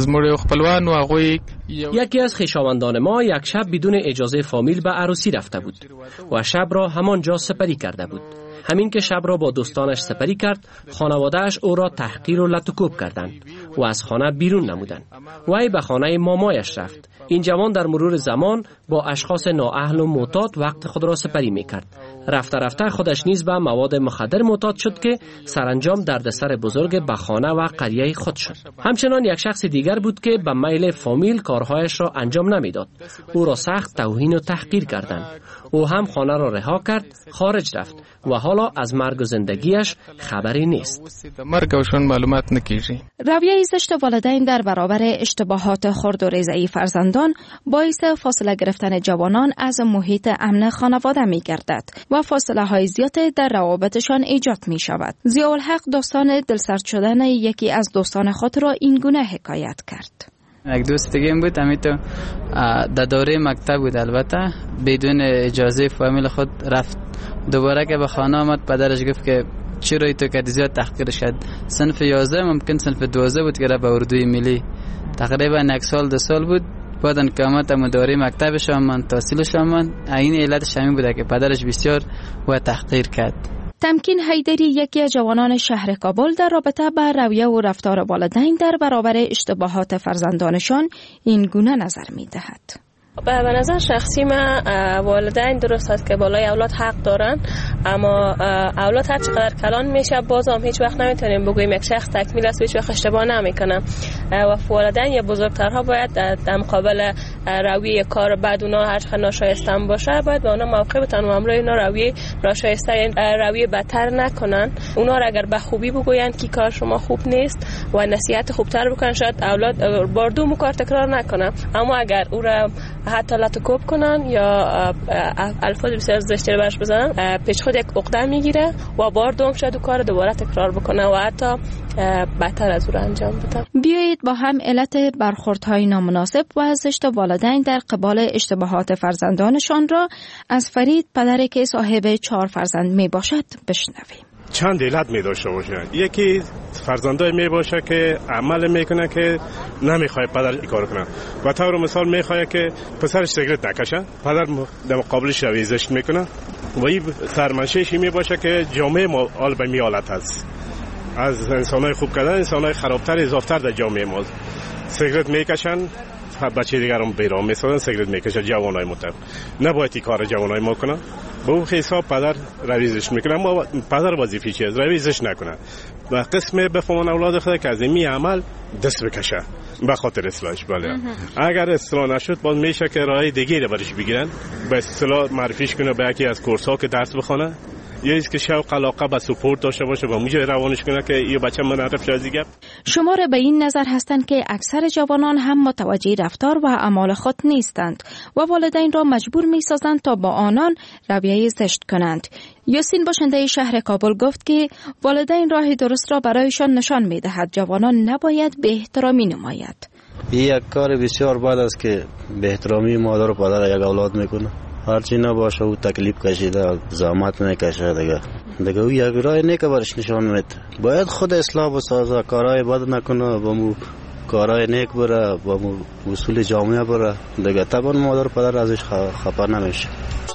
یکی از خویشاوندان ما یک شب بدون اجازه فامیل به عروسی رفته بود و شب را همانجا سپری کرده بود. همین که شب را با دوستانش سپری کرد، خانواده‌اش او را تحقیر و لطوکوب کردند و از خانه بیرون نمودند. وی به خانه مامایش رفت. این جوان در مرور زمان با اشخاص نااهل و معتاد وقت خود را سپری می‌کرد. رفته رفته خودش نیز به مواد مخدر معتاد شد که سرانجام دردسر بزرگ به خانه و قریه خود شد. همچنان یک شخص دیگر بود که به میل فامیل کارهایش را انجام نمیداد. او را سخت توهین و تحقیر کردند. او هم خانه را رها کرد، خارج رفت و حالا از مرگ و زندگیش خبری نیست. رویه زشت والدین در برابر اشتباهات خرد و ریزه‌ای فرزندان باعث فاصله گرفتن جوانان از محیط امن خانواده می گردد و فاصله های زیاد در روابطشان ایجاد می شود. ضیاءالحق داستان دلسرد شدن یکی از دوستان خود را این گونه حکایت کرد. یک دوست دیگه بود، همین تو در دوره مکتب بود، البته بدون اجازه فامیل خود رفت. دوباره که به خانه آمد پدرش گفت که چرا تو که زیاد تحقیر شد. صنف 11 ممکن صنف 12 بود که به اردوی ملی تقریبا یک سال 2 سال بود. بعدن که آمد در دوره مکتبش آمد، تحصیلش آمد. این علتش همین بوده که پدرش بسیار و تحقیر کرد. تمکین حیدری یکی از جوانان شهر کابل در رابطه با رویه و رفتار والدین در برابر اشتباهات فرزندانشان این گونه نظر می دهد. به نظر شخصی من والدین درست است که بالای اولاد حق دارن، اما اولاد هر چقدر کلان میشه باز هم هیچ وقت نمیتونیم بگوییم یک شخص تکمیل است و هیچ وقت اشتباه نمیکنه و والدین یا بزرگترها باید در مقابل رویه کار بد اونا هر چقدر ناشایسته هم باشه باید به اونا موقع بدن و امروز اینا رویه ناشایسته رویه بدتر نکنن. اونا را اگر به خوبی بگوین که کار شما خوب نیست و نصیحت خوبتر بکنن شاید اولاد بار دوم کار تکرار نکنه، اما اگر او را حتی لطوکوب کنن یا الفاظ بسیار زشتی رو برش بزنن پیش خود یک عقده میگیره و بار دوم شاید کار دوباره تکرار بکنه و حتی بدتر از او را انجام بده. بیایید با هم علت برخوردهای نامناسب و زشت والدین در قبال اشتباهات فرزندانشان را از فرید، پدری که صاحب 4 فرزند می باشد، بشنویم. چند علت می داشته باشه. یکی فرزندای می باشه که عمل میکنه که نمیخواد پدر این کار کنه و طور مثال میخواد که پسرش سیگرت نکشه، پدر در مقابلش روی زشت میکنه و این سرمنشهش می باشه که جامعه ما آل به می حالت هست. از انسانای خوب کردن انسانای خرابتر اضافتر در جامعه ما سیگرت میکشن، بچه دیگر هم بیرام میسازن، سیگرت میکشن. جوانای متر نباید این کار جوانای ما کنن به اون حساب پدر رویزش میکنه، اما پدر وظیفه چیه؟ رویزش نکنه و قسم بفهمن اولاد خود که از این عمل دست بکشه به خاطر اصلاحش. بله اگر اصلاح نشد باز میشه که راه دیگه رو برش بگیرن، به اصطلاح معرفیش کنه به یکی از کورس ها که درس بخونه، یا اینکه که شوق علاقه به سپورت داشته باشه و اونجا روانش کنه که این بچه من عرف شد دیگه. شمار به این نظر هستند که اکثر جوانان هم متوجه رفتار و اعمال خود نیستند و والدین را مجبور می‌سازند تا با آنان رویه زشت کنند. یاسین باشنده شهر کابل گفت که والدین راه درست را برایشان نشان می‌دهد، جوانان نباید به احترامی نماید. این یک کار بسیار بد است که به احترامی مادر و پدر یک اولاد میکنه. هرچی نباشه او تکلیف کشیده، زحمت میکشه دیگه او یک راه نیکه برش نشان میده. باید خود اصلاح بسازه، کارهای بد نکنه، با مو کارهای نیک بره، با مو اصول جامعه بره دیگه، طبعا مادر و پدر ازش خفه نمیشه.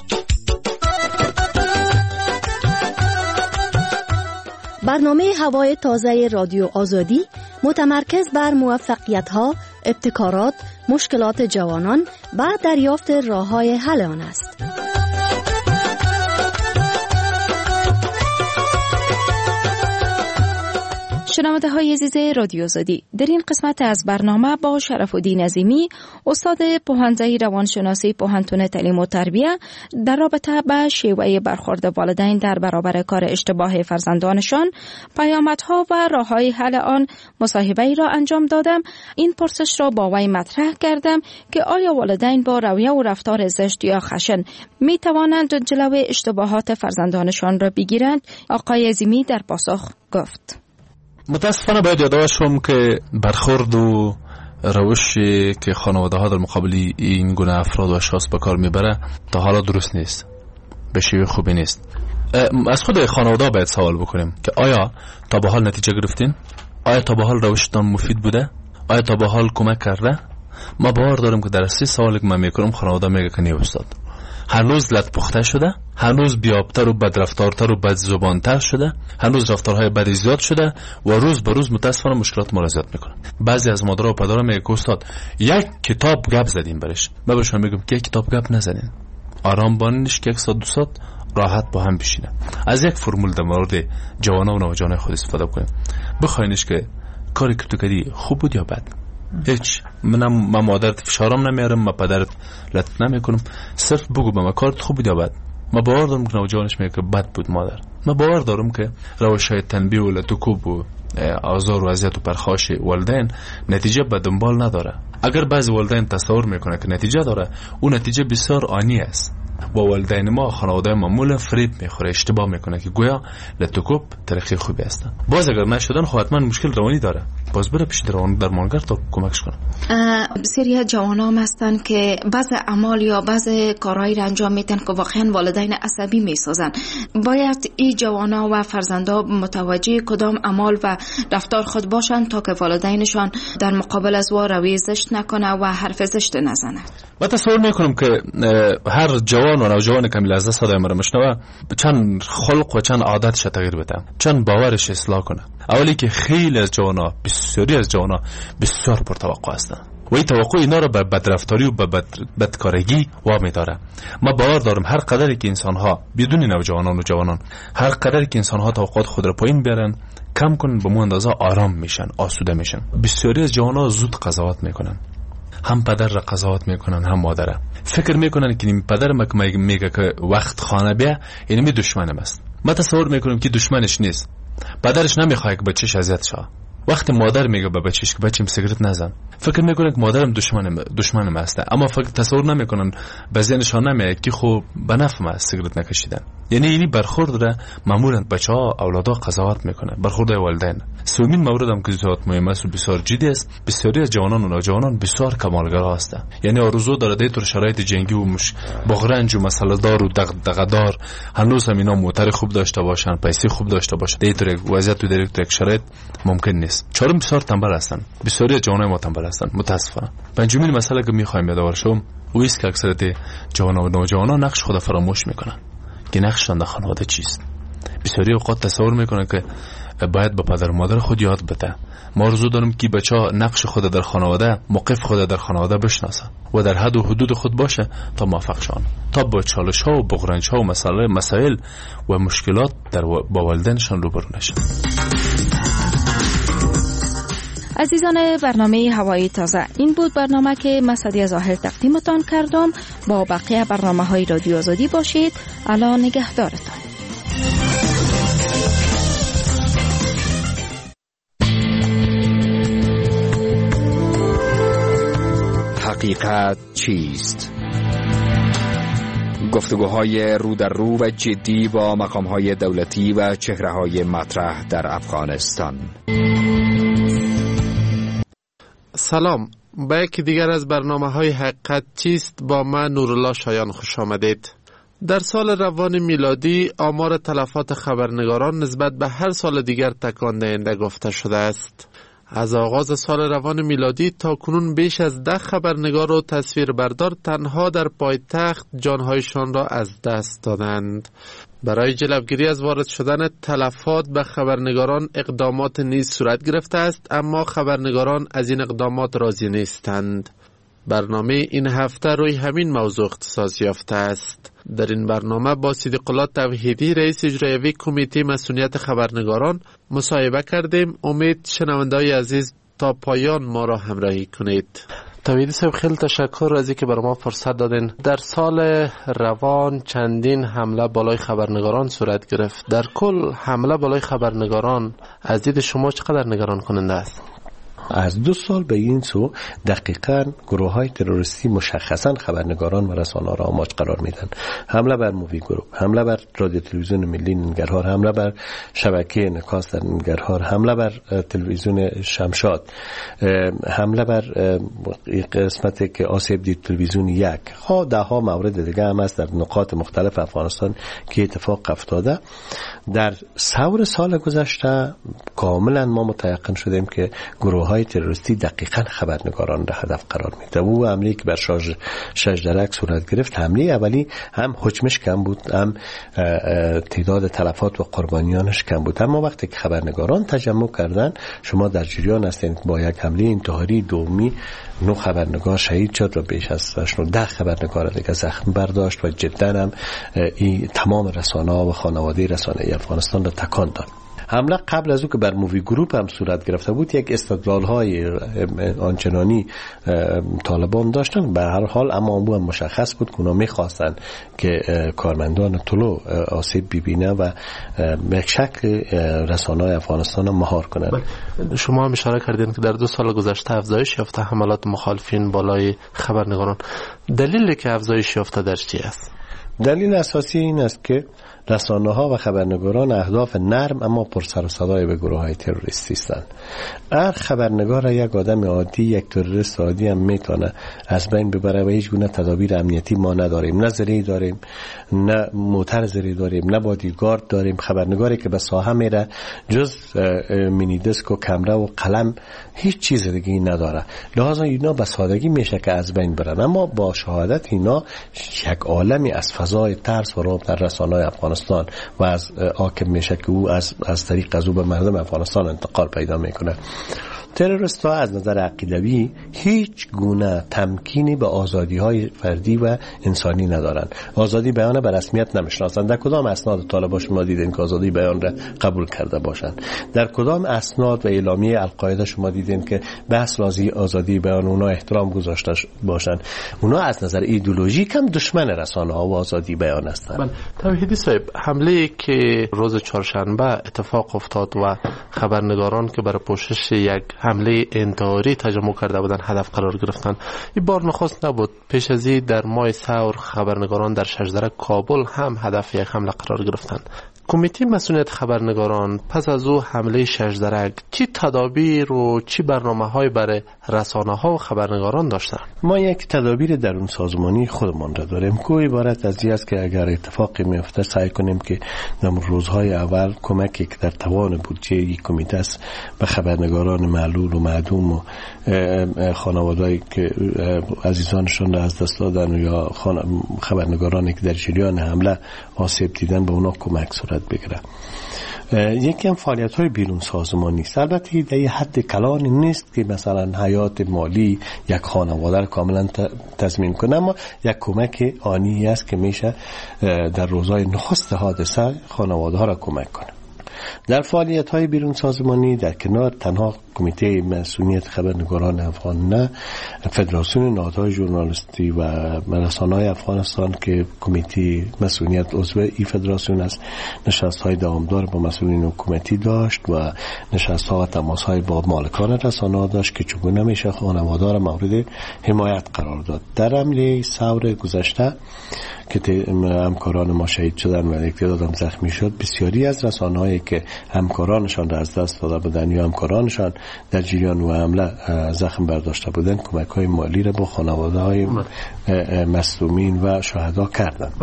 برنامه هوای تازه رادیو آزادی متمرکز بر موفقیت‌ها، ابتکارات، مشکلات جوانان و دریافت راه‌های حل آن است. شنونده های عزیز رادیو آزادی، در این قسمت از برنامه با شرف‌الدین عظیمی، استاد پوهنده روانشناسی پوهنتون تعلیم و تربیت، در رابطه با شیوه برخورد والدین در برابر کار اشتباه فرزندانشان، پیامدها و راه‌های حل آن مصاحبه‌ای را انجام دادم. این پرسش را با وی مطرح کردم که آیا والدین با رویه و رفتار زشت یا خشن می توانند جلوی اشتباهات فرزندانشان را بگیرند؟ آقای عظیمی در پاسخ گفت: متاسفانه باید یادآورم که برخورد و روشی که خانواده ها در مقابل این گونه افراد و اشخاص به کار میبره تا حالا درست نیست، به شیوه خوبی نیست. از خود خانواده باید سوال بکنیم که آیا تا به حال نتیجه گرفتین؟ آیا تا به حال روشتان مفید بوده؟ آیا تا به حال کمک کرده؟ ما باور دارم که در 3 سوالی که من میکنم خانواده میگه که نه استاد، هنوز لط پخته شده، هنوز بیابتر و بدرفتارتر و بدزبانتر شده، هنوز رفتارهای بدی زیاد شده و روز به روز متاسفانه مشکلات ما را زیاد میکنه. بعضی از مادرها و پدرها میگه که استاد یک کتاب گپ زدیم برش. من بهشون میگم که یک کتاب گپ نزنین، آرام بانینش که 1 ساعت 2 ساعت راحت با هم بشینه. از یک فرمول در مورد جوانان و نوجوانان خود استفاده کنیم، بخواینش که کاری که تو کردی خوب بود یا بد. هیچ من مادرت فشارم نمیارم، من پدرت لط نمیکنم، صرف بگو به من کارت خوب بود یا بد. من باور دارم که نوجوانش میگه که بد بود مادر. من باور دارم که روش‌های تنبیه و لطوکوب و آزار و اذیت و پرخاش والدین نتیجه به دنبال نداره. اگر بعضی والدین تصور میکنه که نتیجه داره، اون نتیجه بسیار آنی است. و والدین ما خانواده معمولا فریب میخوره، اشتباه میکنه که گویا لطوکوب طریقه خوبی هستن. باز اگر نشدن خب حتما مشکل روانی داره، باز بره پیش درمانگر تا کمکش کنه. سری جوانام هستن که بعض اعمال یا بعض کارهایی را انجام میدن که واقعا والدین عصبی میسازن. باید این جوانا و فرزندا متوجه کدام اعمال و رفتار خود باشن تا که والدینشان در مقابل از وا روی زشت نکنه و حرف زشت نزنه. من تصور میکنم که هر جوان و نوجوان که لحظه صدای مرا میشنوه چند خلق و چند عادتش تغییر بده، چند باورش اصلاح کنه. اولی که خیلی از جوانا، بسیاری از جوانا بسیار پرتوقع هستن و این توقع اینا رو به بدرفتاری و به بدکارگی وامی داره. ما باور دارم هر قدری که انسان ها بدون نوجوانان و جوانان هر قدری که انسان ها توقعات خود را پایین بیارن، کم کنن، به مو اندازه آرام میشن، آسوده میشن. بسیاری از جوانا زود قضاوت میکنن، هم پدر را قضاوت میکنن هم مادر. فکر میکنن که این پدر میگه که وقت خانه بیا یعنی می دشمنم است. من تصور میکنم که دشمنش نیست، پدرش نمیخواد که بچهش اذیت شه. وقتی مادر میگه به بچهش که بچه‌م سیگرت نزن، فکر میکنه که مادرم دشمنم است، اما فکر تصور نمیکنن به ذهنشان نمیاد که خب به نفع است سیگرت نکشیدن. یعنی اینی برخورد را معمولا بچه‌ها اولادا قضاوت میکنه، برخورد والدین. سومین مورد هم که زیاد مهم است و بسیار جدی است، بسیاری از جوانان و نوجوانان بسیار کمالگرا هستند. یعنی آرزو داره در طور شرایط جنگی و بغرنج و مسئله دار و دغدغه دار هنوز هم اینا موتر خوب داشته باشن، پیسه خوب داشته باشن. در طور وضعیت و در طور شرایط ممکن نیست. چهارم بسیار تنبل هستن، بسیاری از جوانان ما تنبل هستن متاسفانه. پنجمین مسئله که میخوایم یادآور شوم او است که اکثریت جوانان و نوجوانان نقش خود فراموش میکنن که نقششان در خانواده چیست. بسیاری اوقات تصور میکنن که باید به پدر و مادر خود یاد بده. ما آرزو داریم که بچه‌ها نقش خود در خانواده، موقف خود در خانواده بشناسه و در حد و حدود خود باشه تا موفق شون، تا با چالش‌ها و بغرنج‌ها و مسائل و مشکلات با والدینشان روبرو نشن. عزیزان برنامه هوای تازه، این بود برنامه که مسعدی ظاهر تقدیمتان کردم. با بقیه برنامه‌های رادیو آزادی باشید. الا نگهدارتان. حقیقت چیست؟ گفتگوهای رو در رو و جدی با مقام‌های دولتی و چهره‌های مطرح در افغانستان. سلام، با یکی دیگر از برنامه‌های حقیقت چیست با من نورالله شایان خوش آمدید. در سال روان میلادی آمار تلفات خبرنگاران نسبت به هر سال دیگر تکان دهنده گفته شده است. از آغاز سال روان میلادی تا کنون بیش از 10 خبرنگار و تصویربردار تنها در پایتخت جانهایشان را از دست دادند. برای جلوگیری از وارد شدن تلفات به خبرنگاران اقدامات نیز صورت گرفته است، اما خبرنگاران از این اقدامات راضی نیستند. برنامه این هفته روی همین موضوع اختصاص یافته است. در این برنامه با صدیقالله توحیدی رئیس اجرایی کمیته مسئولیت خبرنگاران مصاحبه کردیم. امید شنونده‌های عزیز تا پایان ما را همراهی کنید. توحیدی صاحب، خیلی تشکر از اینکه برای ما فرصت دادین. در سال روان چندین حمله بالای خبرنگاران صورت گرفت. در کل حمله بالای خبرنگاران از دید شما چقدر نگران کننده است؟ از 2 سال به این سو دقیقاً گروه‌های تروریستی مشخصاً خبرنگاران و رسانه‌ها را آماج قرار میدن. حمله بر مووی گروپ، حمله بر رادیو تلویزیون ملی ننگرهار، حمله بر شبکه نکاس در ننگرهار، حمله بر تلویزیون شمشاد، حمله بر قسمتی که آسیب دید تلویزیون 1. ده ها مورد دیگه هم است در نقاط مختلف افغانستان که اتفاق افتاده. در سور سال گذشته کاملا ما متيقن شدیم که گروه‌های تروریستی دقیقاً خبرنگاران را هدف قرار میده. و حمله که بر شجرک صورت گرفت، حمله اولی هم حجمش کم بود، هم تعداد تلفات و قربانیانش کم بود، اما وقتی که خبرنگاران تجمع کردن، شما در جریان هستید با یک حمله انتحاری دومی 9 خبرنگار شهید شد و بیش از 10 خبرنگار دیگه زخم برداشت و جدا هم این تمام رسانه‌ها و خانواده رسانه‌ای افغانستان را تکان داد. حمله قبل از او که بر مووی گروپ هم صورت گرفته بود، یک استدلال‌های آنچنانی طالبان داشتن. به هر حال اما اون هم مشخص بود که اونا می‌خواستن که کارمندان طلوع آسیب ببینه و به شکل رسانه‌های افغانستان رو مهار کنند. شما هم اشاره کردین که در 2 سال گذشته افزایش یافته حملات مخالفین بالای خبرنگاران. دلیلی که افزایش یافته در چی است؟ دلیل اساسی این است که رسانه‌ها و خبرنگاران اهداف نرم اما پر سر و صدای به گروه‌های تروریستی هستند. هر خبرنگار یک آدم عادی، یک تروریست عادی هم میتونه از بین ببره و هیچ گونه تدابیر امنیتی ما نداریم. نه زری داریم، نه موتر زری داریم، نه بادیگارد داریم. خبرنگاری که به ساحه میره جز مینی دیسک و کامera و قلم هیچ چیز دیگه نداره. لذا اینا به سادگی میشه که از بین برن. اما با شهادت اینا یک عالمی از فضای ترس و رعب در رسانه‌های افغانستان و از حاکم میشه که او از طریق از او به مردم افغانستان انتقال پیدا میکنه. تروریست ها از نظر عقیدوی هیچ گونه تمکینی به آزادی های فردی و انسانی ندارن. آزادی بیان به رسمیت نمیشناسن. در کدام اسناد طالبان شما دیدین که آزادی بیان را قبول کرده باشن؟ در کدام اسناد و اعلامیه القاعده شما دیدین که بحث آزادی بیان اونا احترام گذاشته باشن؟ اونا از نظر ایدئولوژیک هم دشمن رسانه ها و آزادی بیان هستند. توحیدی صاحب، حمله که روز چهارشنبه اتفاق افتاد و خبرنگاران که برای پوشش یک حمله انتحاری تجمع کرده بودن هدف قرار گرفتن، این بار نخست نبود. پیش از این در ماه ثور خبرنگاران در شجرک کابل هم هدف یک حمله قرار گرفتن. کمیته مسئولیت خبرنگاران پس از او حمله شجرک چی تدابیر و چی برنامه‌های برای رسانه‌ها و خبرنگاران داشتن؟ ما یک تدابیر درون سازمانی خودمان را داریم که عبارت از این است که اگر اتفاقی میفته سعی کنیم که در روزهای اول کمکی که در توان بودجه یک کمیته است به خبرنگاران معلول و معدوم و خانواده‌ای که عزیزانشون را از دست دادن یا خبرنگارانی که در جریان حمله آسیب دیدن به اونا کمک صورت بگیره. یکی هم فعالیت‌های بیرون سازمانی است. البته در حد کلانی نیست که مثلا حیات مالی یک خانواده را کاملا تضمین کنه، اما یک کمک آنی است که میشه در روزهای نخست حادثه خانواده ها را کمک کنه. در فعالیت‌های بیرون سازمانی در کنار تنها کمیته مسئولیت خبرنگاران افغان نه، فدراسیون نهادهای ژورنالیستی و رسانه‌های افغانستان که کمیته مسئولیت عضو این فدراسیون است، نشست‌های دوامدار با مسئولین حکومتی داشت و نشست‌ها و تماس‌های با مالکان رسانه‌ها داشت که چگونه میشه خانواده را مورد حمایت قرار داد. در حمله ثور گذشته که همکاران ما شهید شدن و یک تعداد هم زخمی شد، بسیاری از رسانه‌هایی که همکارانشان را از دست داده بودند یا همکارانشان در جریان و حمله زخم برداشته بودند، کمک‌های مالی را با خانواده‌های مظلومین و شهدا کردند.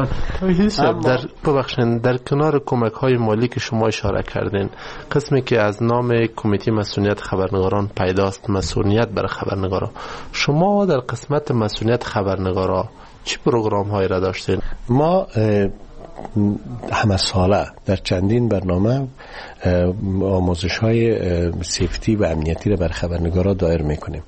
در کنار کمک‌های مالی که شما اشاره کردین، قسمی که از نام کمیته مسئولیت خبرنگاران پیداست، مسئولیت برای خبرنگاران، شما در قسمت مسئولیت خبرنگاران چه پروگرام‌هایی را داشتین؟ ما همه ساله در چندین برنامه آموزش‌های سیفتی و امنیتی را بر خبرنگارا دایر میکنیم.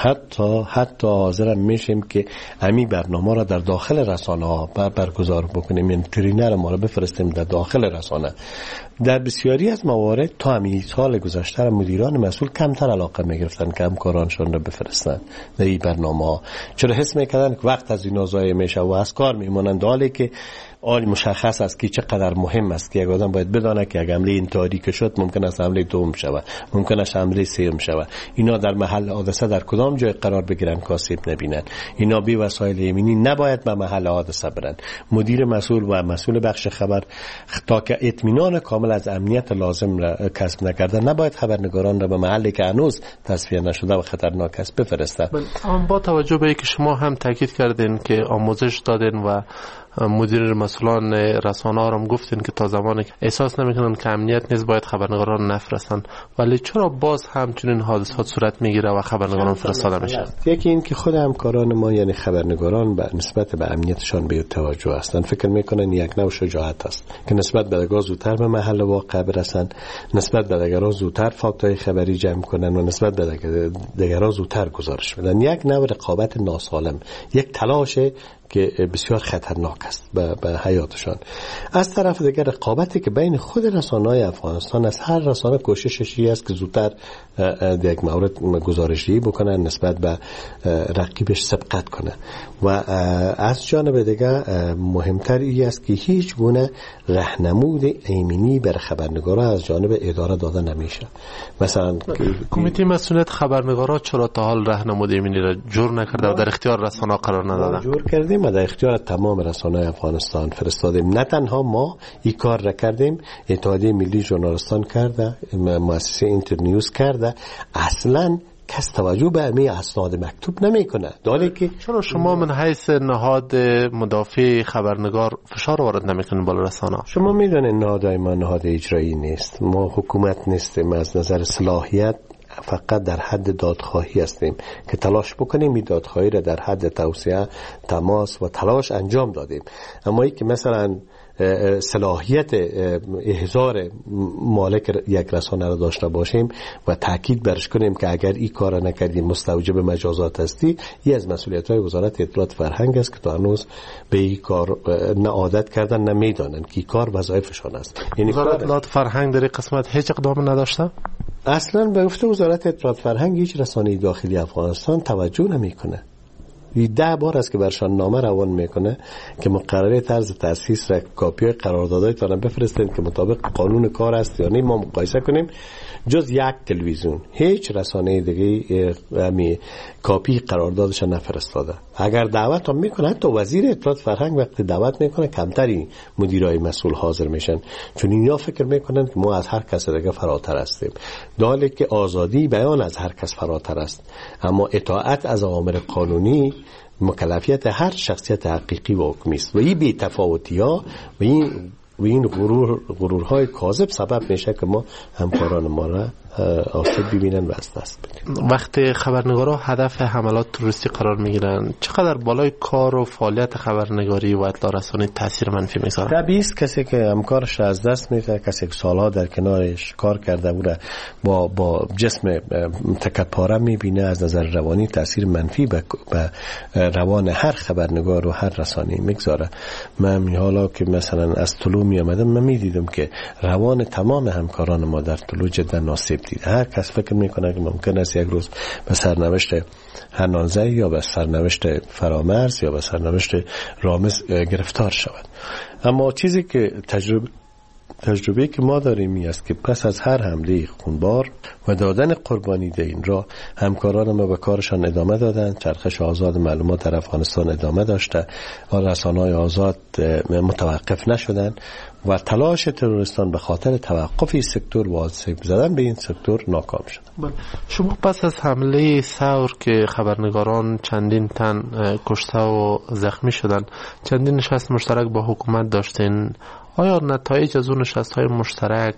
حتی حاضرم میشیم که امی برنامه را در داخل رسانه‌ها برگزار بکنیم، یعنی ترینر ما را بفرستیم در داخل رسانه. در بسیاری از موارد تا همین سال گذشته مدیران مسئول کمتر علاقه میگرفتن که همکارانشان را بفرستن در این برنامه‌ها، چرا حس میکردن که وقت از اینا ضایع میشه و از کار میمونن، حالی که آل مشخص است که چقدر مهم است که یک آدم باید بدانه که یک حمله انتحاری که شد ممکن است حمله دوم شود، ممکن است حمله سوم شود. اینا در محل حادثه در کدام جای قرار بگیرن که آسیب نبینن. اینا بی وسایل ایمنی نباید به محل حادثه برن. مدیر مسئول و مسئول بخش خبر تا که اطمینان کامل از امنیت لازم را کسب نکرده نباید خبرنگاران را به محلی که هنوز تصفیه نشده و خطرناک است بفرسته. با توجه به اینکه شما هم تاکید کردین که آموزش دادین و مدیر مسئولان رسانه ها هم گفتین که تا زمانی که احساس نمیکنن که امنیت نیست باید خبرنگاران نفرستن، ولی چرا باز همچنین حادثات صورت میگیره و خبرنگاران فرستاده میشن؟ یکی این که خود همکاران ما یعنی خبرنگاران به نسبت به امنیتشان به توجه هستند، فکر میکنن یک نوع شجاعت است که نسبت به دیگران زودتر به محل واقع برسن، نسبت به دیگران زودتر فاکتای خبری جمع کنن و نسبت به دیگران زودتر گزارش بدن. یک نوع رقابت ناسالم، یک تلاش که بسیار خطرناک است به حیاتشان. از طرف دیگر رقابتی که بین خود رسانه‌های افغانستان است، هر رسانه کوششی است که زودتر در یک مورد گزارشی بکنه نسبت به رقیبش سبقت کنه و از جانب دیگر مهمتر این است که هیچ گونه راهنمود ایمنی بر خبرنگارا از جانب اداره داده نمیشه. مثلا کمیته مسئولیت خبرنگارا چرا تا حال راهنمود ایمنی را جور نکرده و در اختیار رسانه‌ها قرار نداده؟ جور کردیم و در اختیار تمام رسانه‌های افغانستان فرستادیم. نه تنها ما این کار را کردیم، اتحادیه ملی ژورنالیستان کرده، مؤسسه اینترنیوز کرده، اصلا کس توجه به امی اسناد مکتوب نمیکنه. دالی که چرا شما من حیث نهاد مدافع خبرنگار فشار وارد نمیکنین بالا رسانه؟ شما میدونید نهادهای ما نهاد اجرایی نیست، ما حکومت نیستیم، از نظر صلاحیت فقط در حد دادخواهی هستیم که تلاش بکنیم این دادخواهی را در حد توصیه، تماس و تلاش انجام دادیم. اما این که مثلا صلاحیت احضار مالک یک رسانه را داشته باشیم و تاکید برش کنیم که اگر این کار را نکردیم مستوجب مجازات هستی، این از مسئولیت‌های وزارت اطلاعات فرهنگ است که تا هنوز به این کار نه عادت کردن نه میدانن که این کار وظایفشان است. یعنی وزارت اطلاعات فرهنگ در این قسمت هیچ اقدام نداشته؟ اصلا به گفته وزارت اطلاعات فرهنگ هیچ رسانه داخلی افغانستان توجه نمیکنه. 10 بار است که برشان نامه روان میکنه که مقرره طرز تاسیس را کاپی قراردادهای تا بفرستین که مطابق قانون کار است یا نه ما مقایسه کنیم. جز یک تلویزیون هیچ رسانه دیگه همی کاپی قراردادش نفرستاده. اگر دعوت هم میکنه، حتی وزیر اطلاعات فرهنگ وقتی دعوت میکنه کمتری مدیرای مسئول حاضر میشن، چون اینا فکر میکنن که ما از هر کس دیگه فراتر هستیم، در حالی که آزادی بیان از هر کس فراتر است. اما اطاعت از اوامر قانونی مکلفیت هر شخصیت حقیقی و حکمی است و این بی‌تفاوتی‌ها و این و این غرورهای کاذب سبب میشه که ما همکاران ما را آسیب ببینن و از دست بدیم. وقتی خبرنگارا هدف حملات تروریستی قرار میگیرن چقدر بالای کار و فعالیت خبرنگاری و اطلاع رسانی تاثیر منفی میذاره؟ طبیعی است کسی که همکارش از دست میده، کسی که سالها در کنارش کار کرده و با جسم تکپاره میبینه، از نظر روانی تاثیر منفی به روان هر خبرنگار و هر رسانه‌ای میگذاره. من حالا که مثلا از طلوع میامدم من میدیدم که روان تمام همکاران ما در طلوع جدا ناسیب دیده. هر کس فکر میکنه که ممکن است یک روز به سرنوشت حنانزه یا به سرنوشت فرامرز یا به سرنوشت رامز گرفتار شود. اما چیزی که تجربه که ما داریم این است که پس از هر حمله خونبار و دادن قربانی در این راه همکاران ما به کارشان ادامه دادن. چرخش آزاد معلومات در افغانستان ادامه داشته، رسانه‌های آزاد متوقف نشدن و تلاش تروریستان به خاطر توقف این سکتور و آسیب زدن به این سکتور ناکام شد. شما پس از حمله ثور که خبرنگاران چندین تن کشته و زخمی شدن، چندین نشست مشترک با حکومت داشتین، آیا نتایج از اون نشست‌های مشترک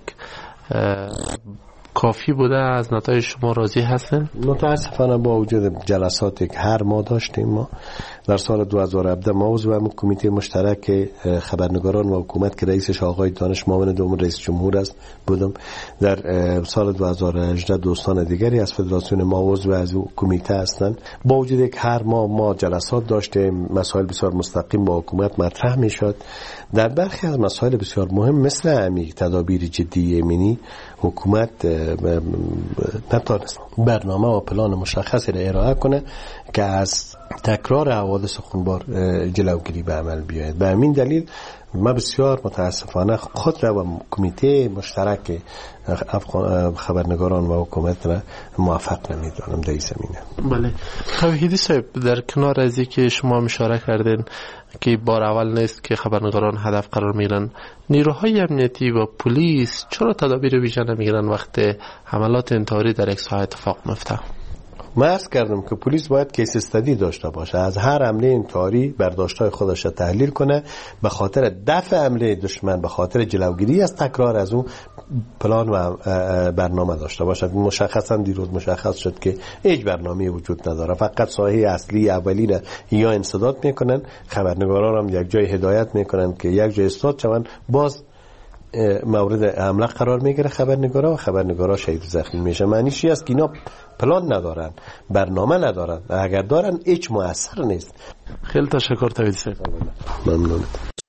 کافی بوده؟ از نتایج شما راضی هستین؟ متاسفانه با وجود جلساتی که هر ماه داشتیم، ما در سال 2017 ما عضو کمیته مشترک خبرنگاران و حکومت که رئیسش آقای دانش معاون دوم رئیس جمهور است بودم. در سال 2018 دوستان دیگری از فدراسیون ما عضو از کمیته هستند. با وجود که هر ماه ما جلسات داشتیم، مسائل بسیار مستقیم با حکومت مطرح میشد. در برخی از مسائل بسیار مهم مثل عمیق تدابیر جدی ایمنی حکومت نتونست برنامه و پلان مشخصی را ارائه کنه که از تکرار حوادث خونبار جلوگیری به عمل بیاید. به همین دلیل ما بسیار متاسفانه خود را و کمیته مشترک خبرنگاران و حکومت را موفق نمیدانم در این زمینه. بله توحیدی صاحب، در کنار از که شما اشاره کردین که بار اول نیست که خبرنگاران هدف قرار میگیرن، نیروهای امنیتی و پلیس چرا تدابیر ویژه نمیگیرن وقتی حملات انتحاری در یک ساحه اتفاق میفته؟ من عرض کردم که پلیس باید کیس استادی داشته باشه، از هر حمله انتحاری برداشت‌های خودش را تحلیل کنه، به خاطر دفع حمله دشمن، به خاطر جلوگیری از تکرار از اون پلان و برنامه داشته باشد. مشخصا دیروز مشخص شد که هیچ برنامه‌ای وجود نداره، فقط ساحه اصلی اولی را یا انسداد میکنن، خبرنگاران هم یک جای هدایت میکنن که یک جای استاد شون، باز مورد حمله قرار میگیره خبرنگارا و خبرنگارا شهید زخمی میشه. معنیش این است که اینا پلان ندارن، برنامه ندارن، اگر دارن هیچ مؤثر نیست. خیلی تشکر توحیدی صاحب. ممنون.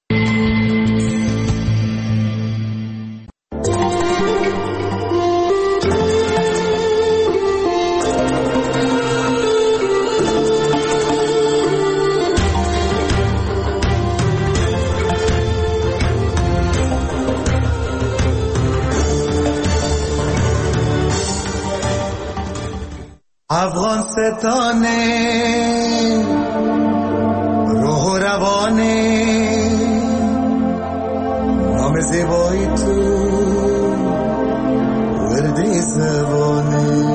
افغان ستانه روح و روانه، نام زیبایی تو وردی زبانه.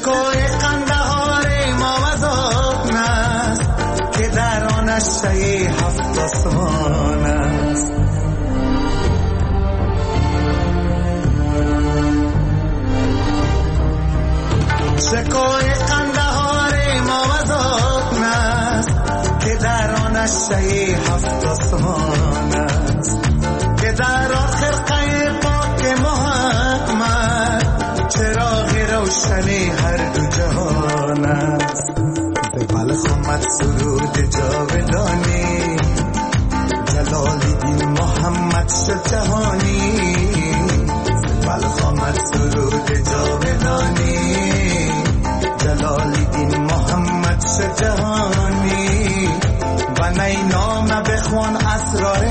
شکوه قندهار ما وزاد است که در آن اشعه هفت آسمان است. شکوه قندهار ما وزاد است که در آن اشعه هفت آسمان است، که در آن خرقه پاک محمد چراغ روشنی هر دو جهان است. به بلخ آمد سرود جاودانی، جلال دین محمد شد جهانی. به بلخ آمد سرود جاودانی، جلال دین محمد شد جهانی. و نی نام بخوان اسرار